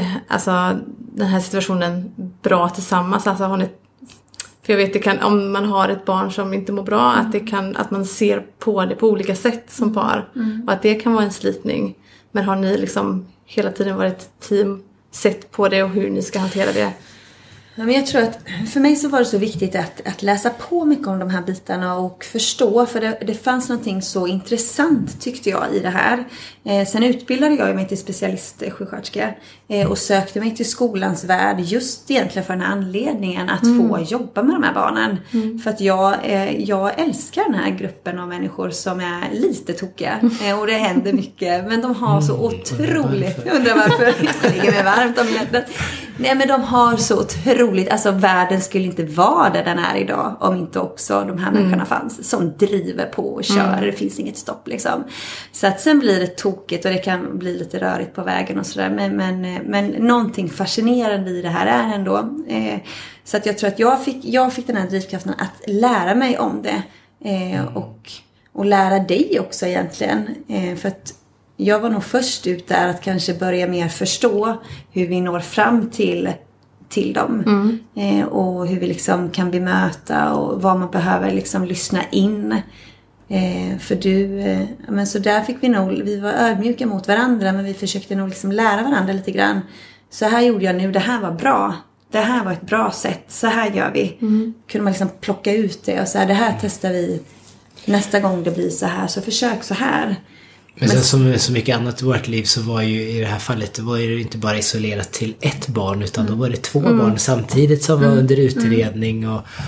den här situationen bra tillsammans? Alltså har ni, för jag vet det kan, om man har ett barn som inte mår bra, att man ser på det på olika sätt som par. Och att det kan vara en slitning. Men har ni liksom hela tiden varit ett team, sett på det och hur ni ska hantera det? Ja, men jag tror att för mig så var det så viktigt att läsa på mycket om de här bitarna och förstå. För det fanns någonting så intressant tyckte jag i det här. Sen utbildade jag mig till specialistsjuksköterska och sökte mig till skolans värld just egentligen för den här anledningen att få jobba med de här barnen. För att jag älskar den här gruppen av människor som är lite tokiga och det händer mycket. Men de har så otroligt, jag undrar varför det ligger mig varmt om hjärtat. Nej, men de har så otroligt, alltså världen skulle inte vara där den är idag om inte också de här människorna fanns som driver på och kör, det finns inget stopp liksom. Så att sen blir det tokigt och det kan bli lite rörigt på vägen och sådär, men någonting fascinerande i det här är ändå. Så att jag tror att jag fick den här drivkraften att lära mig om det och lära dig också egentligen, för att jag var nog först ut där att kanske börja mer förstå hur vi når fram till dem. Och hur vi liksom kan bemöta och vad man behöver liksom lyssna in. För men så där fick vi var ödmjuka mot varandra, men vi försökte nog liksom lära varandra lite grann. Så här gjorde jag nu, det här var bra. Det här var ett bra sätt, så här gör vi. Kunde man liksom plocka ut det och så här, det här testar vi. Nästa gång det blir så här, så försök så här. Men sen som så mycket annat i vårt liv så var ju i det här fallet, det var ju inte bara isolerat till ett barn, utan då var det 2 barn samtidigt som var under utredning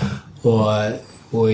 och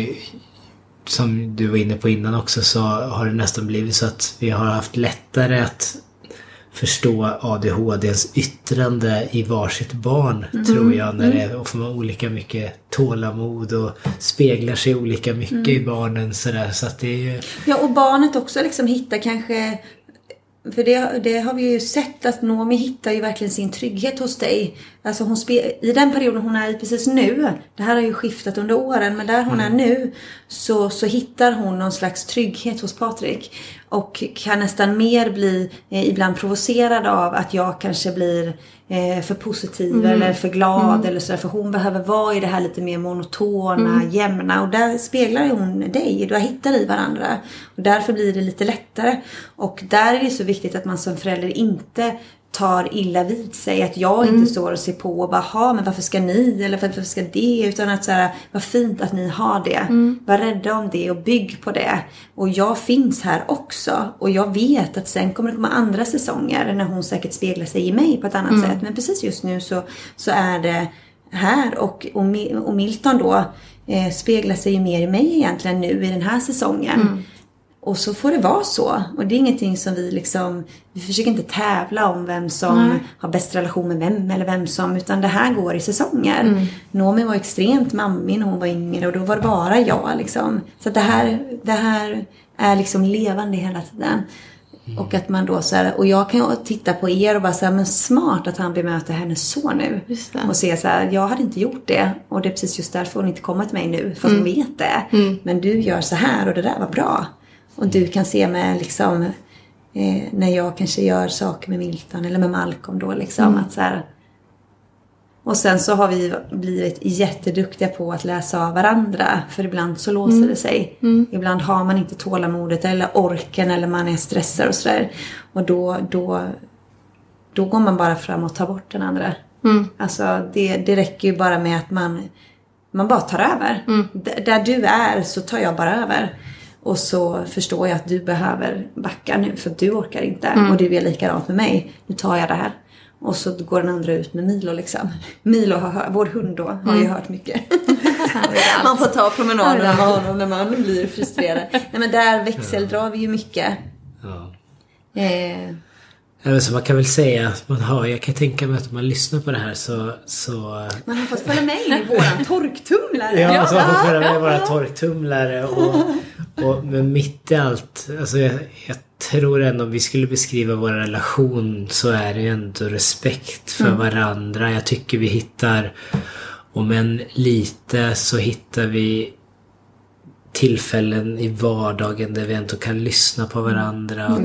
som du var inne på innan också, så har det nästan blivit så att vi har haft lättare att förstå ADHD:s yttrande i varsitt barn, tror jag, när det är för olika mycket tålamod och speglar sig olika mycket i barnen sådär, så att det är ju... Ja, och barnet också liksom hittar kanske, för det har vi ju sett att Noomi hittar ju verkligen sin trygghet hos dig. Alltså i den perioden hon är i precis nu, det här har ju skiftat under åren, men där hon är nu så hittar hon någon slags trygghet hos Patrik. Och kan nästan mer bli ibland provocerad av att jag kanske blir för positiv eller för glad eller sådär. För hon behöver vara i det här lite mer monotona, jämna. Och där speglar hon dig. Där hittar i varandra. Och därför blir det lite lättare. Och där är det så viktigt att man som förälder inte tar illa vid sig. Att jag inte står och ser på och bara, men varför ska ni? Eller varför ska det? Utan att så här, vad fint att ni har det. Var rädda om det och bygg på det. Och jag finns här också. Och jag vet att sen kommer det komma andra säsonger när hon säkert speglar sig i mig på ett annat sätt. Men precis just nu så är det här. Och Milton då speglar sig ju mer i mig egentligen nu i den här säsongen. Och så får det vara så. Och det är ingenting som vi försöker inte tävla om vem som har bäst relation med vem eller vem som, utan det här går i säsonger. Noomi var extremt mammig när hon var yngre och då var det bara jag liksom. Så att det här är liksom levande hela tiden. Och att man då så här, och jag kan ju titta på er och bara säga, men smart att han bemöter henne så nu. Och se så här, jag hade inte gjort det. Och det är precis just därför hon inte kommer till mig nu, för hon vet det. Men du gör så här och det där var bra. Och du kan se med liksom, när jag kanske gör saker med Milton eller med Malcolm då liksom. Att så här. Och sen så har vi blivit jätteduktiga på att läsa av varandra. För ibland så låser det sig. Ibland har man inte tålamodet eller orken eller man är stressad och sådär. Och då går man bara fram och tar bort den andra. Alltså det räcker ju bara med att man bara tar över. Där du är så tar jag bara över. Och så förstår jag att du behöver backa nu för att du orkar inte. Och du är likadant med mig. Nu tar jag det här. Och så går den andra ut med Milo liksom. Milo vår hund då har ju hört mycket. Man får ta promenader med honom när man blir frustrerad. Nej, men där växeldrar vi ju mycket. Så man kan väl säga att jag kan tänka mig att om man lyssnar på det här så man har fått följa med in i våran torktumlare. Ja, så man får följa med i våra torktumlare men mitt i allt, alltså jag tror ändå om vi skulle beskriva vår relation så är det ändå respekt för varandra. Jag tycker vi hittar, om än lite så hittar vi tillfällen i vardagen där vi ändå kan lyssna på varandra och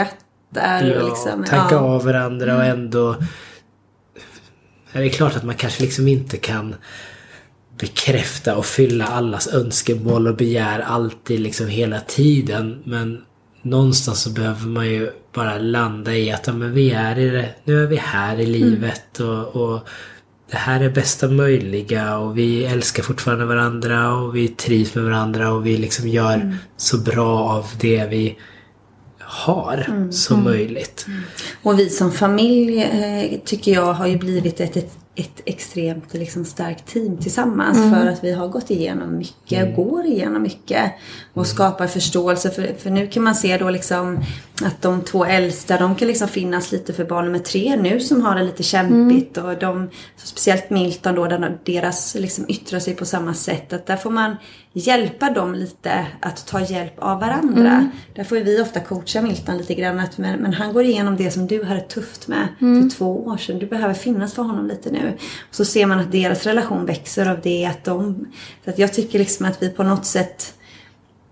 tanka av varandra och ändå är det klart att man kanske liksom inte kan bekräfta och fylla allas önskemål och begär alltid liksom hela tiden, men någonstans så behöver man ju bara landa i att men nu är vi här i livet och det här är bästa möjliga och vi älskar fortfarande varandra och vi trivs med varandra och vi liksom gör så bra av det vi har som möjligt. Och vi som familj tycker jag har ju blivit ett extremt liksom starkt team tillsammans för att vi har gått igenom mycket och går igenom mycket och skapar förståelse för nu kan man se då liksom att de 2 äldsta, de kan liksom finnas lite för barn nummer 3 nu som har det lite kämpigt och speciellt Milton då där deras liksom yttrar sig på samma sätt, att där får man hjälpa dem lite att ta hjälp av varandra. Där får vi ofta coacha Milton lite grann att men han går igenom det som du hade tufft med för 2 år sedan. Du behöver finnas för honom lite nu. Och så ser man att deras relation växer av det så att jag tycker liksom att vi på något sätt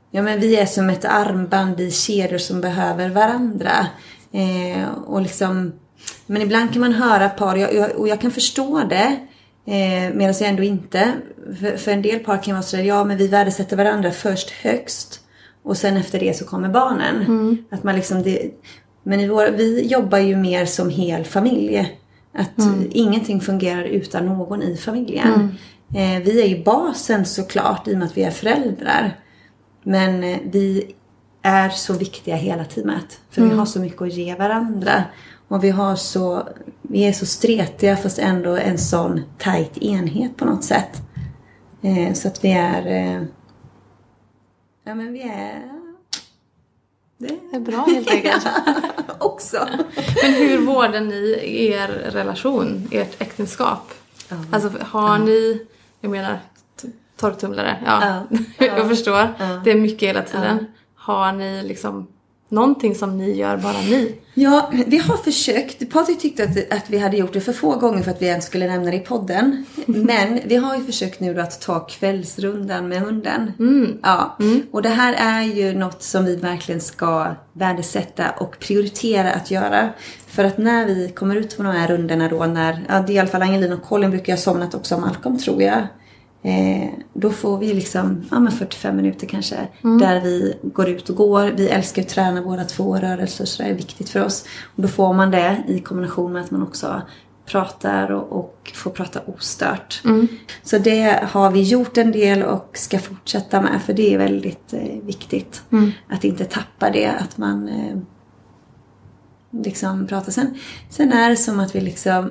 ja, men vi är som ett armband i kedjor som behöver varandra. Och liksom, men ibland kan man höra par, och jag kan förstå det, medan jag ändå inte. För en del par kan vara så där, ja men vi värdesätter varandra först högst. Och sen efter det så kommer barnen. Att man liksom men vi jobbar ju mer som hel familj. Att ingenting fungerar utan någon i familjen. Vi är ju basen såklart i och med att vi är föräldrar. Men vi är så viktiga hela teamet. För vi har så mycket att ge varandra. Och vi är så stretiga fast ändå en sån tajt enhet på något sätt. Så att vi är... ja men vi är... Det är bra helt enkelt. Också. Men hur vårdar ni er relation, ert äktenskap? Alltså har ni, jag menar torktumlare, jag förstår. Det är mycket hela tiden. Har ni liksom någonting som ni gör bara ni? Ja, vi har försökt. Patrik tyckte att vi hade gjort det för få gånger för att vi ens skulle nämna det i podden. Men vi har ju försökt nu då att ta kvällsrundan med hunden. Och det här är ju något som vi verkligen ska värdesätta och prioritera att göra. För att när vi kommer ut på de här rundorna då, det är i alla fall Angelina och Colin brukar jag somnat också av Malcolm tror jag. Då får vi liksom 45 minuter kanske där vi går ut och går. Vi älskar att träna båda två rörelser, så det är viktigt för oss. Och då får man det i kombination med att man också pratar och får prata ostört. Så det har vi gjort en del och ska fortsätta med, för det är väldigt viktigt att inte tappa det, att man liksom pratar. Sen är det som att vi liksom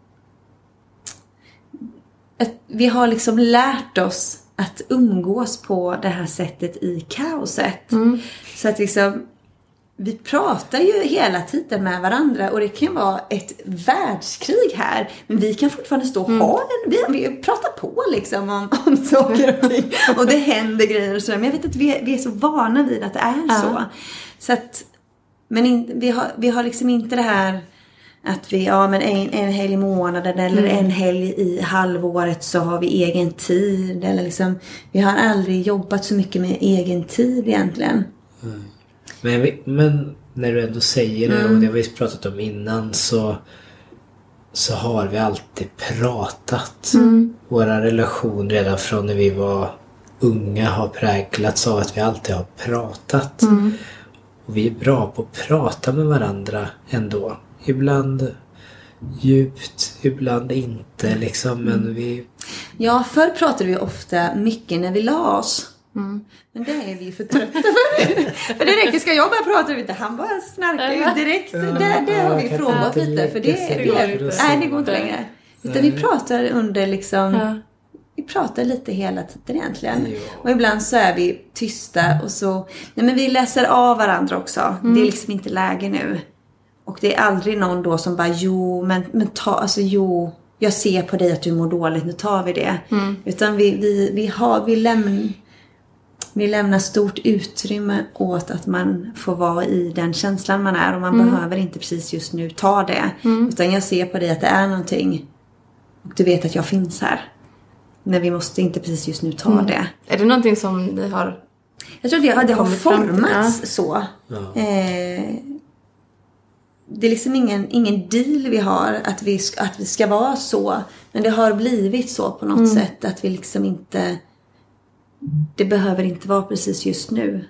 vi har liksom lärt oss att umgås på det här sättet i kaoset. Så att liksom vi pratar ju hela tiden med varandra, och det kan vara ett världskrig här, men vi kan fortfarande stå och ha vi pratar på liksom om saker och ting, och det händer grejer och så. Men jag vet att vi är så vana vid att det är så att, men vi har liksom inte det här att vi, men en helg i månaden eller en helg i halvåret så har vi egen tid. Eller liksom, vi har aldrig jobbat så mycket med egen tid egentligen. Men när du ändå säger det, och det har vi pratat om innan, så har vi alltid pratat. Våra relation redan från när vi var unga har präglats av att vi alltid har pratat. Och vi är bra på att prata med varandra ändå. Ibland djupt, ibland inte liksom, men vi... Ja, förr pratade vi ofta mycket när vi la oss. Men det är vi för trötta för. För det räcker, ska jag bara prata lite, han bara snarkar ju direkt. Det har vi frågat lite, för det går inte längre. Utan vi pratar under liksom... Vi pratar lite hela tiden egentligen. Och ibland så är vi tysta och så... Nej, men vi läser av varandra också. Det är liksom inte läge nu. Och det är aldrig någon då som bara, men jag ser på dig att du mår dåligt, nu tar vi det. Utan vi lämnar stort utrymme åt att man får vara i den känslan man är. Och man behöver inte precis just nu ta det. Utan jag ser på dig att det är någonting. Och du vet att jag finns här. Men vi måste inte precis just nu ta det. Är det någonting som ni har... Jag tror att det har formats så. Det är liksom ingen deal vi har att vi ska vara så. Men det har blivit så på något sätt. Att vi liksom inte... Det behöver inte vara precis just nu.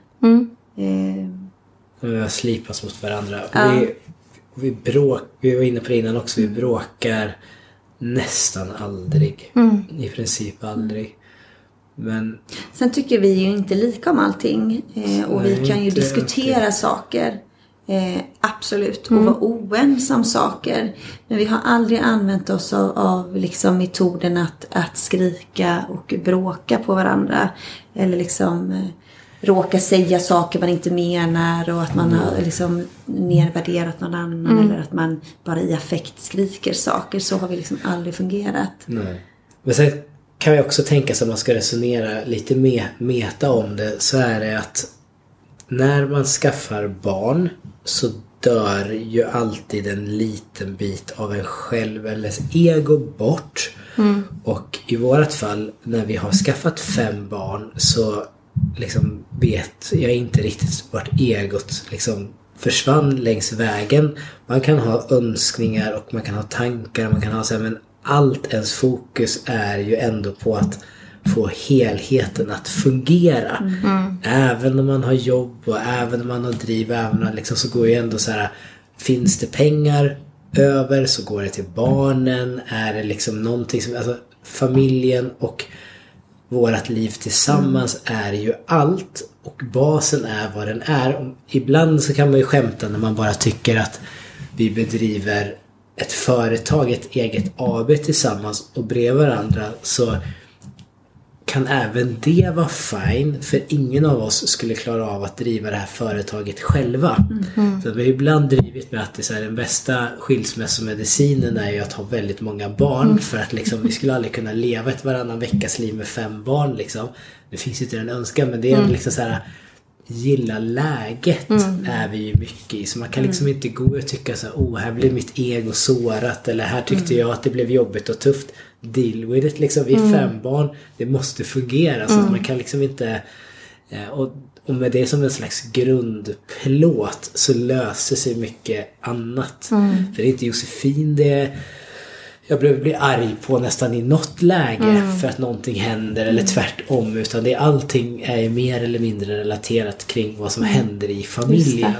Vi har slipats mot varandra. Vi var inne på det innan också. Vi bråkar nästan aldrig. I princip aldrig. Men... Sen tycker vi ju inte lika om allting. Och vi kan ju diskutera saker. Absolut. Och vara oense om saker. Men vi har aldrig använt oss av liksom metoden att skrika och bråka på varandra. Eller liksom råka säga saker man inte menar. Och att man har liksom nedvärderat någon annan. Eller att man bara i affekt skriker saker. Så har vi liksom aldrig fungerat. Nej. Men sen kan vi också tänka sig, om man ska resonera lite meta om det. Så är det att när man skaffar barn så dör ju alltid en liten bit av en själv eller ego bort. Och i vårat fall, när vi har skaffat 5 barn, så liksom vet jag inte riktigt vart egot liksom försvann längs vägen. Man kan ha önskningar och man kan ha tankar, man kan ha så här, men allt ens fokus är ju ändå på att få helheten att fungera. Även om man har jobb och även om man har driv, även om liksom, så går ju ändå så här, finns det pengar över så går det till barnen, är det liksom någonting som, alltså familjen och vårat liv tillsammans är ju allt, och basen är vad den är. Och ibland så kan man ju skämta när man bara tycker att vi bedriver ett företag, ett eget AB tillsammans och bredvid varandra, så kan även det vara fine, för ingen av oss skulle klara av att driva det här företaget själva. Så vi har ibland drivit med att det är så här, den bästa skilsmässomedicinen är ju att ha väldigt många barn, för att liksom, vi skulle aldrig kunna leva ett varannan veckas liv med 5 barn liksom. Det finns ju inte den önskan, men det är liksom så här, gilla läget är vi ju mycket i, så man kan liksom inte gå och tycka så här, här blev mitt ego sårat, eller här tyckte jag att det blev jobbigt och tufft. Deal with it liksom, vi är 5 barn, det måste fungera, så att man kan liksom inte och med det som en slags grundplåt så löser sig mycket annat. För det är inte Josefin jag behöver bli arg på nästan i något läge för att någonting händer eller tvärtom, utan det allting är mer eller mindre relaterat kring vad som händer i familjen.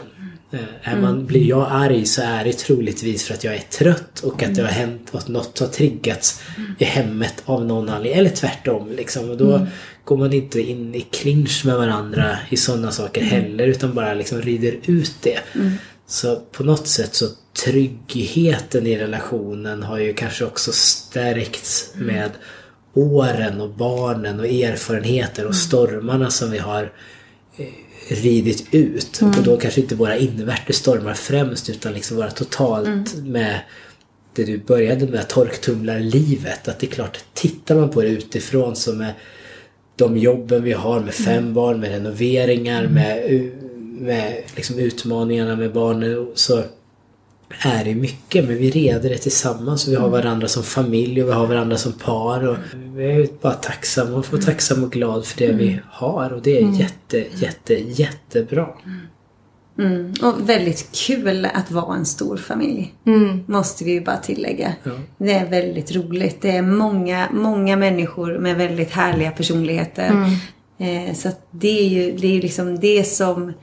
Blir jag arg så är det troligtvis för att jag är trött och att det har hänt och att något har triggats i hemmet av någon anledning, eller tvärtom liksom. Och då går man inte in i clinch med varandra i sådana saker heller, utan bara liksom rider ut det. Så på något sätt så tryggheten i relationen har ju kanske också stärkts med åren och barnen och erfarenheter och stormarna som vi har ridit ut. Och då kanske inte våra invärtes stormar främst, utan liksom vara totalt med det du började med, torktumlarlivet. Att det är klart, tittar man på det utifrån, som med de jobben vi har med 5 barn, med renoveringar, med liksom utmaningarna med barnen, så är det mycket, men vi reder det tillsammans och vi har varandra som familj och vi har varandra som par, och vi är bara tacksamma och får tacksam och glad för det vi har, och det är jättebra. Och väldigt kul att vara en stor familj, måste vi ju bara tillägga. Det är väldigt roligt, det är många människor med väldigt härliga personligheter, så att det är ju liksom det som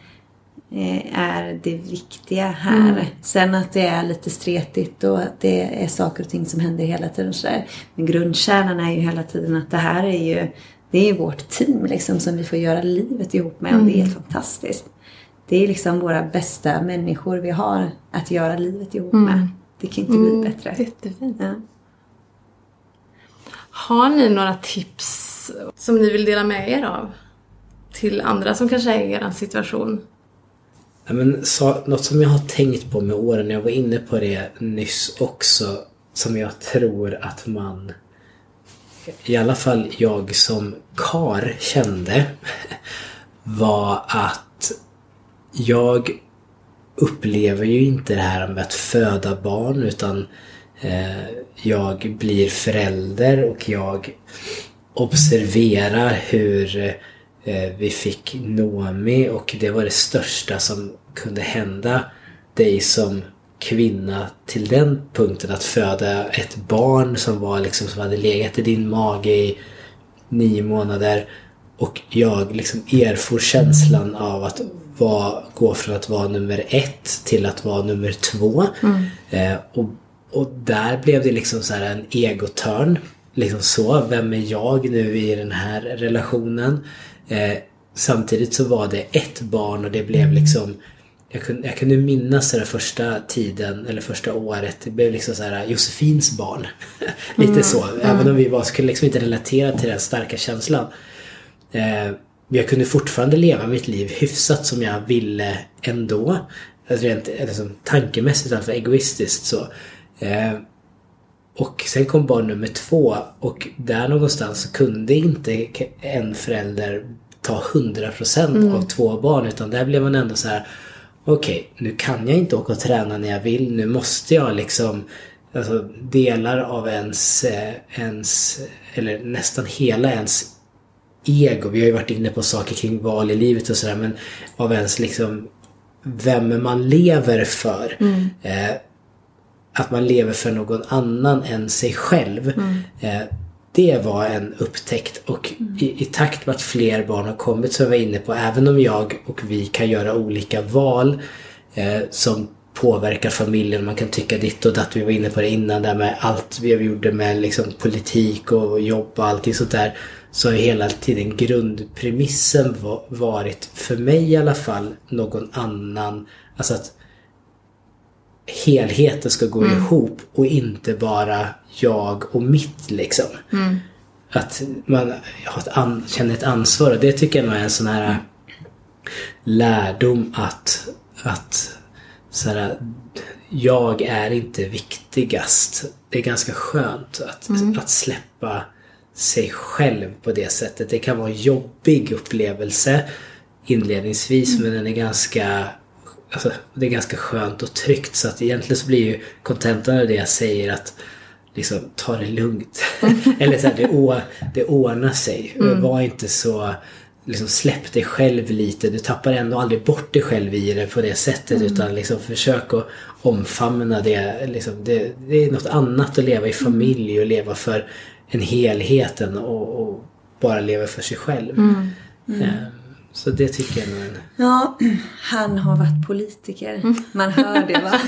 är det viktiga här. Sen att det är lite stretigt och att det är saker och ting som händer hela tiden så där. Men grundkärnan är ju hela tiden att det här är ju vårt team liksom, som vi får göra livet ihop med, och det är helt fantastiskt. Det är liksom våra bästa människor vi har att göra livet ihop med. Det kan inte bli bättre. Jättefint. Ja. Har ni några tips som ni vill dela med er av till andra som kanske är i er situation? Ja, men något som jag har tänkt på med åren, jag var inne på det nyss också, som jag tror att man, i alla fall jag som kar, kände, var att jag upplever ju inte det här med att föda barn, utan jag blir förälder och jag observerar hur vi fick Noemi, och det var det största som kunde hända dig som kvinna till den punkten, att föda ett barn som var liksom, som hade legat i din mage i 9 månader, och jag liksom erfor känslan av att gå från att vara nummer 1 till att vara nummer 2. Och där blev det liksom så här en egotörn, liksom så, vem är jag nu i den här relationen? Samtidigt så var det ett barn, och det blev liksom, jag kunde minnas den första tiden eller första året, det blev liksom så här Josefins barn. Lite så, även om vi skulle liksom inte relatera till den starka känslan. Jag kunde fortfarande leva mitt liv hyfsat som jag ville ändå, alltså rent liksom, tankemässigt, alltså egoistiskt så. Och sen kom barn nummer 2, och där någonstans så kunde inte en förälder ta 100% av 2 barn, utan där blev man ändå så här: okej, nu kan jag inte åka och träna när jag vill, nu måste jag liksom, alltså delar av ens eller nästan hela ens ego. Vi har ju varit inne på saker kring val i livet och sådär, men av ens liksom vem man lever för. Att man lever för någon annan än sig själv. Det var en upptäckt, och i takt med att fler barn har kommit, så var jag inne på, även om jag och vi kan göra olika val som påverkar familjen, man kan tycka ditt och datt, vi var inne på det innan där med allt vi gjorde med liksom politik och jobb och allting sånt där, så har hela tiden grundpremissen varit, för mig i alla fall, någon annan, alltså att helheten ska gå ihop och inte bara jag och mitt liksom. Att man känner ett ansvar, och det tycker jag nog är en sån här lärdom att så här, jag är inte viktigast. Det är ganska skönt att släppa sig själv på det sättet. Det kan vara en jobbig upplevelse inledningsvis, men den är ganska, alltså, det är ganska skönt och tryggt, så att egentligen så blir ju kontentan av det jag säger att liksom, ta det lugnt. Eller så här, det ordnar sig. Var inte så, liksom, släpp dig själv lite. Du tappar ändå aldrig bort dig själv i det på det sättet, utan liksom, försök att omfamna det. Liksom, det är något annat att leva i familj och leva för en helheten och bara leva för sig själv. Så det tycker jag nog. Ja, han har varit politiker. Man hör det, va?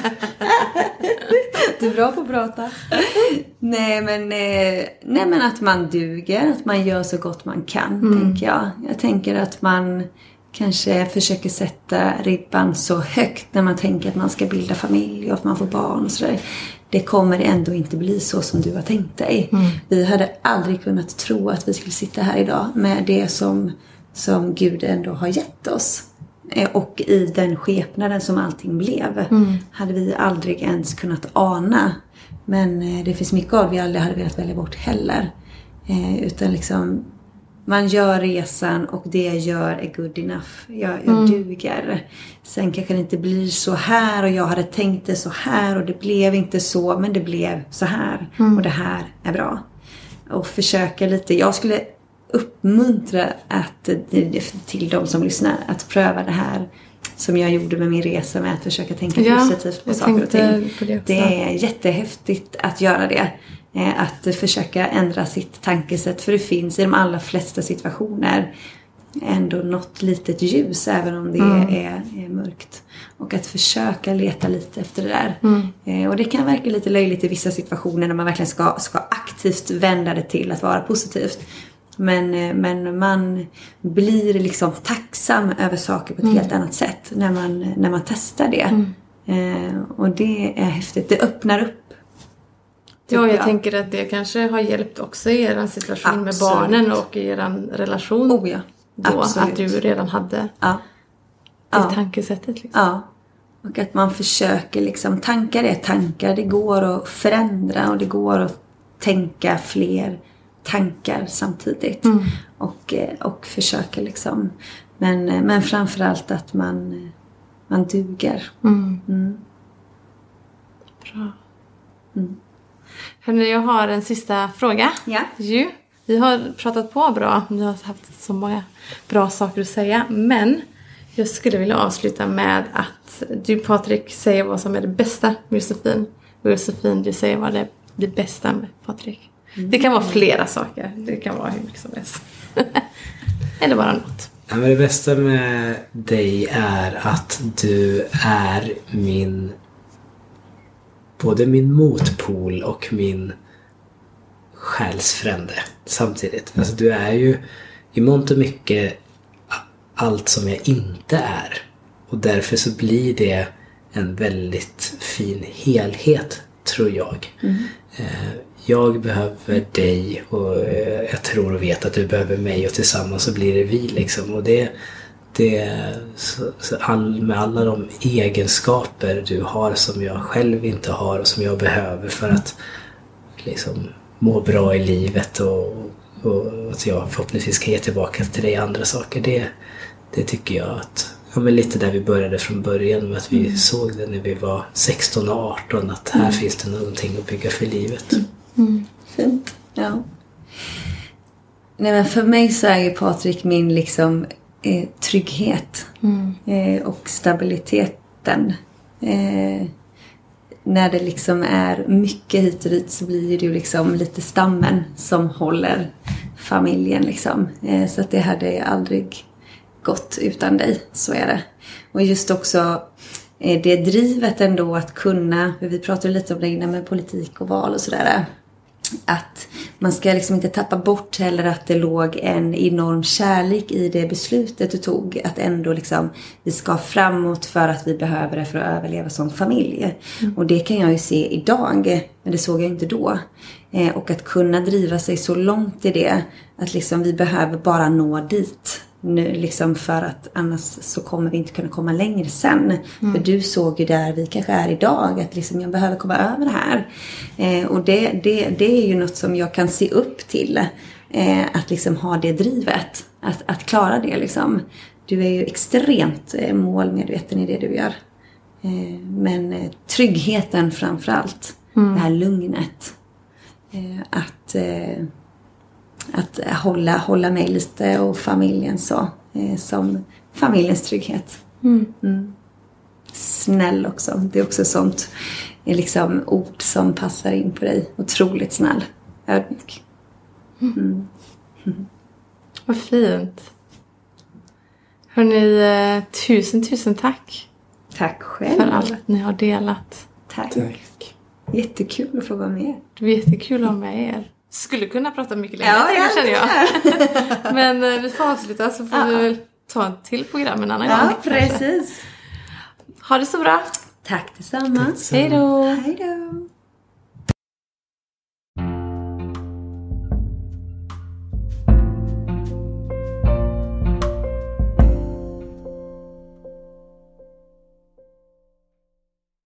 Du är bra på att prata. Nej men att man duger, att man gör så gott man kan, tänker jag. Jag tänker att man kanske försöker sätta ribban så högt när man tänker att man ska bilda familj och att man får barn och sådär. Det kommer ändå inte bli så som du har tänkt dig. Vi hade aldrig kunnat tro att vi skulle sitta här idag med det som Gud ändå har gett oss. Och i den skepnaden som allting blev hade vi aldrig ens kunnat ana. Men det finns mycket av vi aldrig hade velat välja bort heller. Utan liksom, man gör resan och det jag gör är good enough. Jag duger. Sen kanske det inte blir så här och jag hade tänkt det så här och det blev inte så, men det blev så här. Och det här är bra. Och försöka lite, jag skulle uppmuntra till de som lyssnar att pröva det här som jag gjorde med min resa, med att försöka tänka positivt på saker och ting. Det är jättehäftigt att göra det. Att försöka ändra sitt tankesätt, för det finns i de allra flesta situationer ändå något litet ljus, även om det är mörkt. Och att försöka leta lite efter det där. Och det kan verka lite löjligt i vissa situationer när man verkligen ska aktivt vända det till att vara positivt. Men man blir liksom tacksam över saker på ett helt annat sätt när man testar det. Och det är häftigt. Det öppnar upp. Ja, jag tänker att det kanske har hjälpt också i er situation med barnen och i er relation. Då, att du redan hade det tankesättet. Liksom. Ja, och att man försöker liksom, tankar, det går att förändra och det går att tänka fler tankar samtidigt. Och försöka liksom, men framförallt att man duger. Bra. Hörrni, jag har en sista fråga. Ja. Vi har pratat på bra. Vi har haft så många bra saker att säga. Men jag skulle vilja avsluta med att du, Patrik, säger vad som är det bästa med Josefin. Och Josefin, du säger vad det är det bästa med Patrik. Det kan vara flera saker. Det kan vara hur mycket som helst. Eller bara något. Ja, men det bästa med dig är att du är både min motpol och min själsfrände samtidigt. Alltså du är ju i mångt och mycket allt som jag inte är. Och därför så blir det en väldigt fin helhet, tror jag. Jag behöver dig och jag tror och vet att du behöver mig, och tillsammans så blir det vi liksom. Och med alla de egenskaper du har som jag själv inte har och som jag behöver för att liksom må bra i livet och att jag förhoppningsvis ska ge tillbaka till dig andra saker. Det tycker jag att, men lite där vi började från början med att vi såg det när vi var 16 och 18, att här finns det någonting att bygga för livet. Fint, ja. Nej, men för mig så är ju Patrik min liksom trygghet och stabiliteten. När det liksom är mycket hit och dit så blir det ju liksom lite stammen som håller familjen liksom. Så att det hade aldrig gått utan dig, så är det. Och just också det drivet ändå att kunna, vi pratade lite om det innan med politik och val och sådär, att man ska liksom inte tappa bort heller att det låg en enorm kärlek i det beslutet du tog, att ändå liksom vi ska framåt för att vi behöver det för att överleva som familj. Och det kan jag ju se idag, men det såg jag inte då. Och att kunna driva sig så långt i det, att liksom vi behöver bara nå dit nu, liksom, för att annars så kommer vi inte kunna komma längre sen. För du såg ju där vi kanske är idag, att liksom jag behöver komma över det här. Och det är ju något som jag kan se upp till, att liksom ha det drivet, att klara det liksom. Du är ju extremt målmedveten i det du gör. Men tryggheten framförallt, det här lugnet, att hålla mig lite och familjen så, som familjens trygghet. Snäll också, det är också sånt liksom ord som passar in på dig. Otroligt snäll, ödmjuk. Vad fint. Hörrni, tusen tack. Tack själv. För allt ni har delat. Tack. Jättekul att få vara med. Det var jättekul att ha med er. Skulle kunna prata mycket längre, känner jag. Men vi får avsluta, så får vi väl ta en till program en annan gång. Ja, precis. Ha det så bra. Tack detsamma. Hej då. Hej då.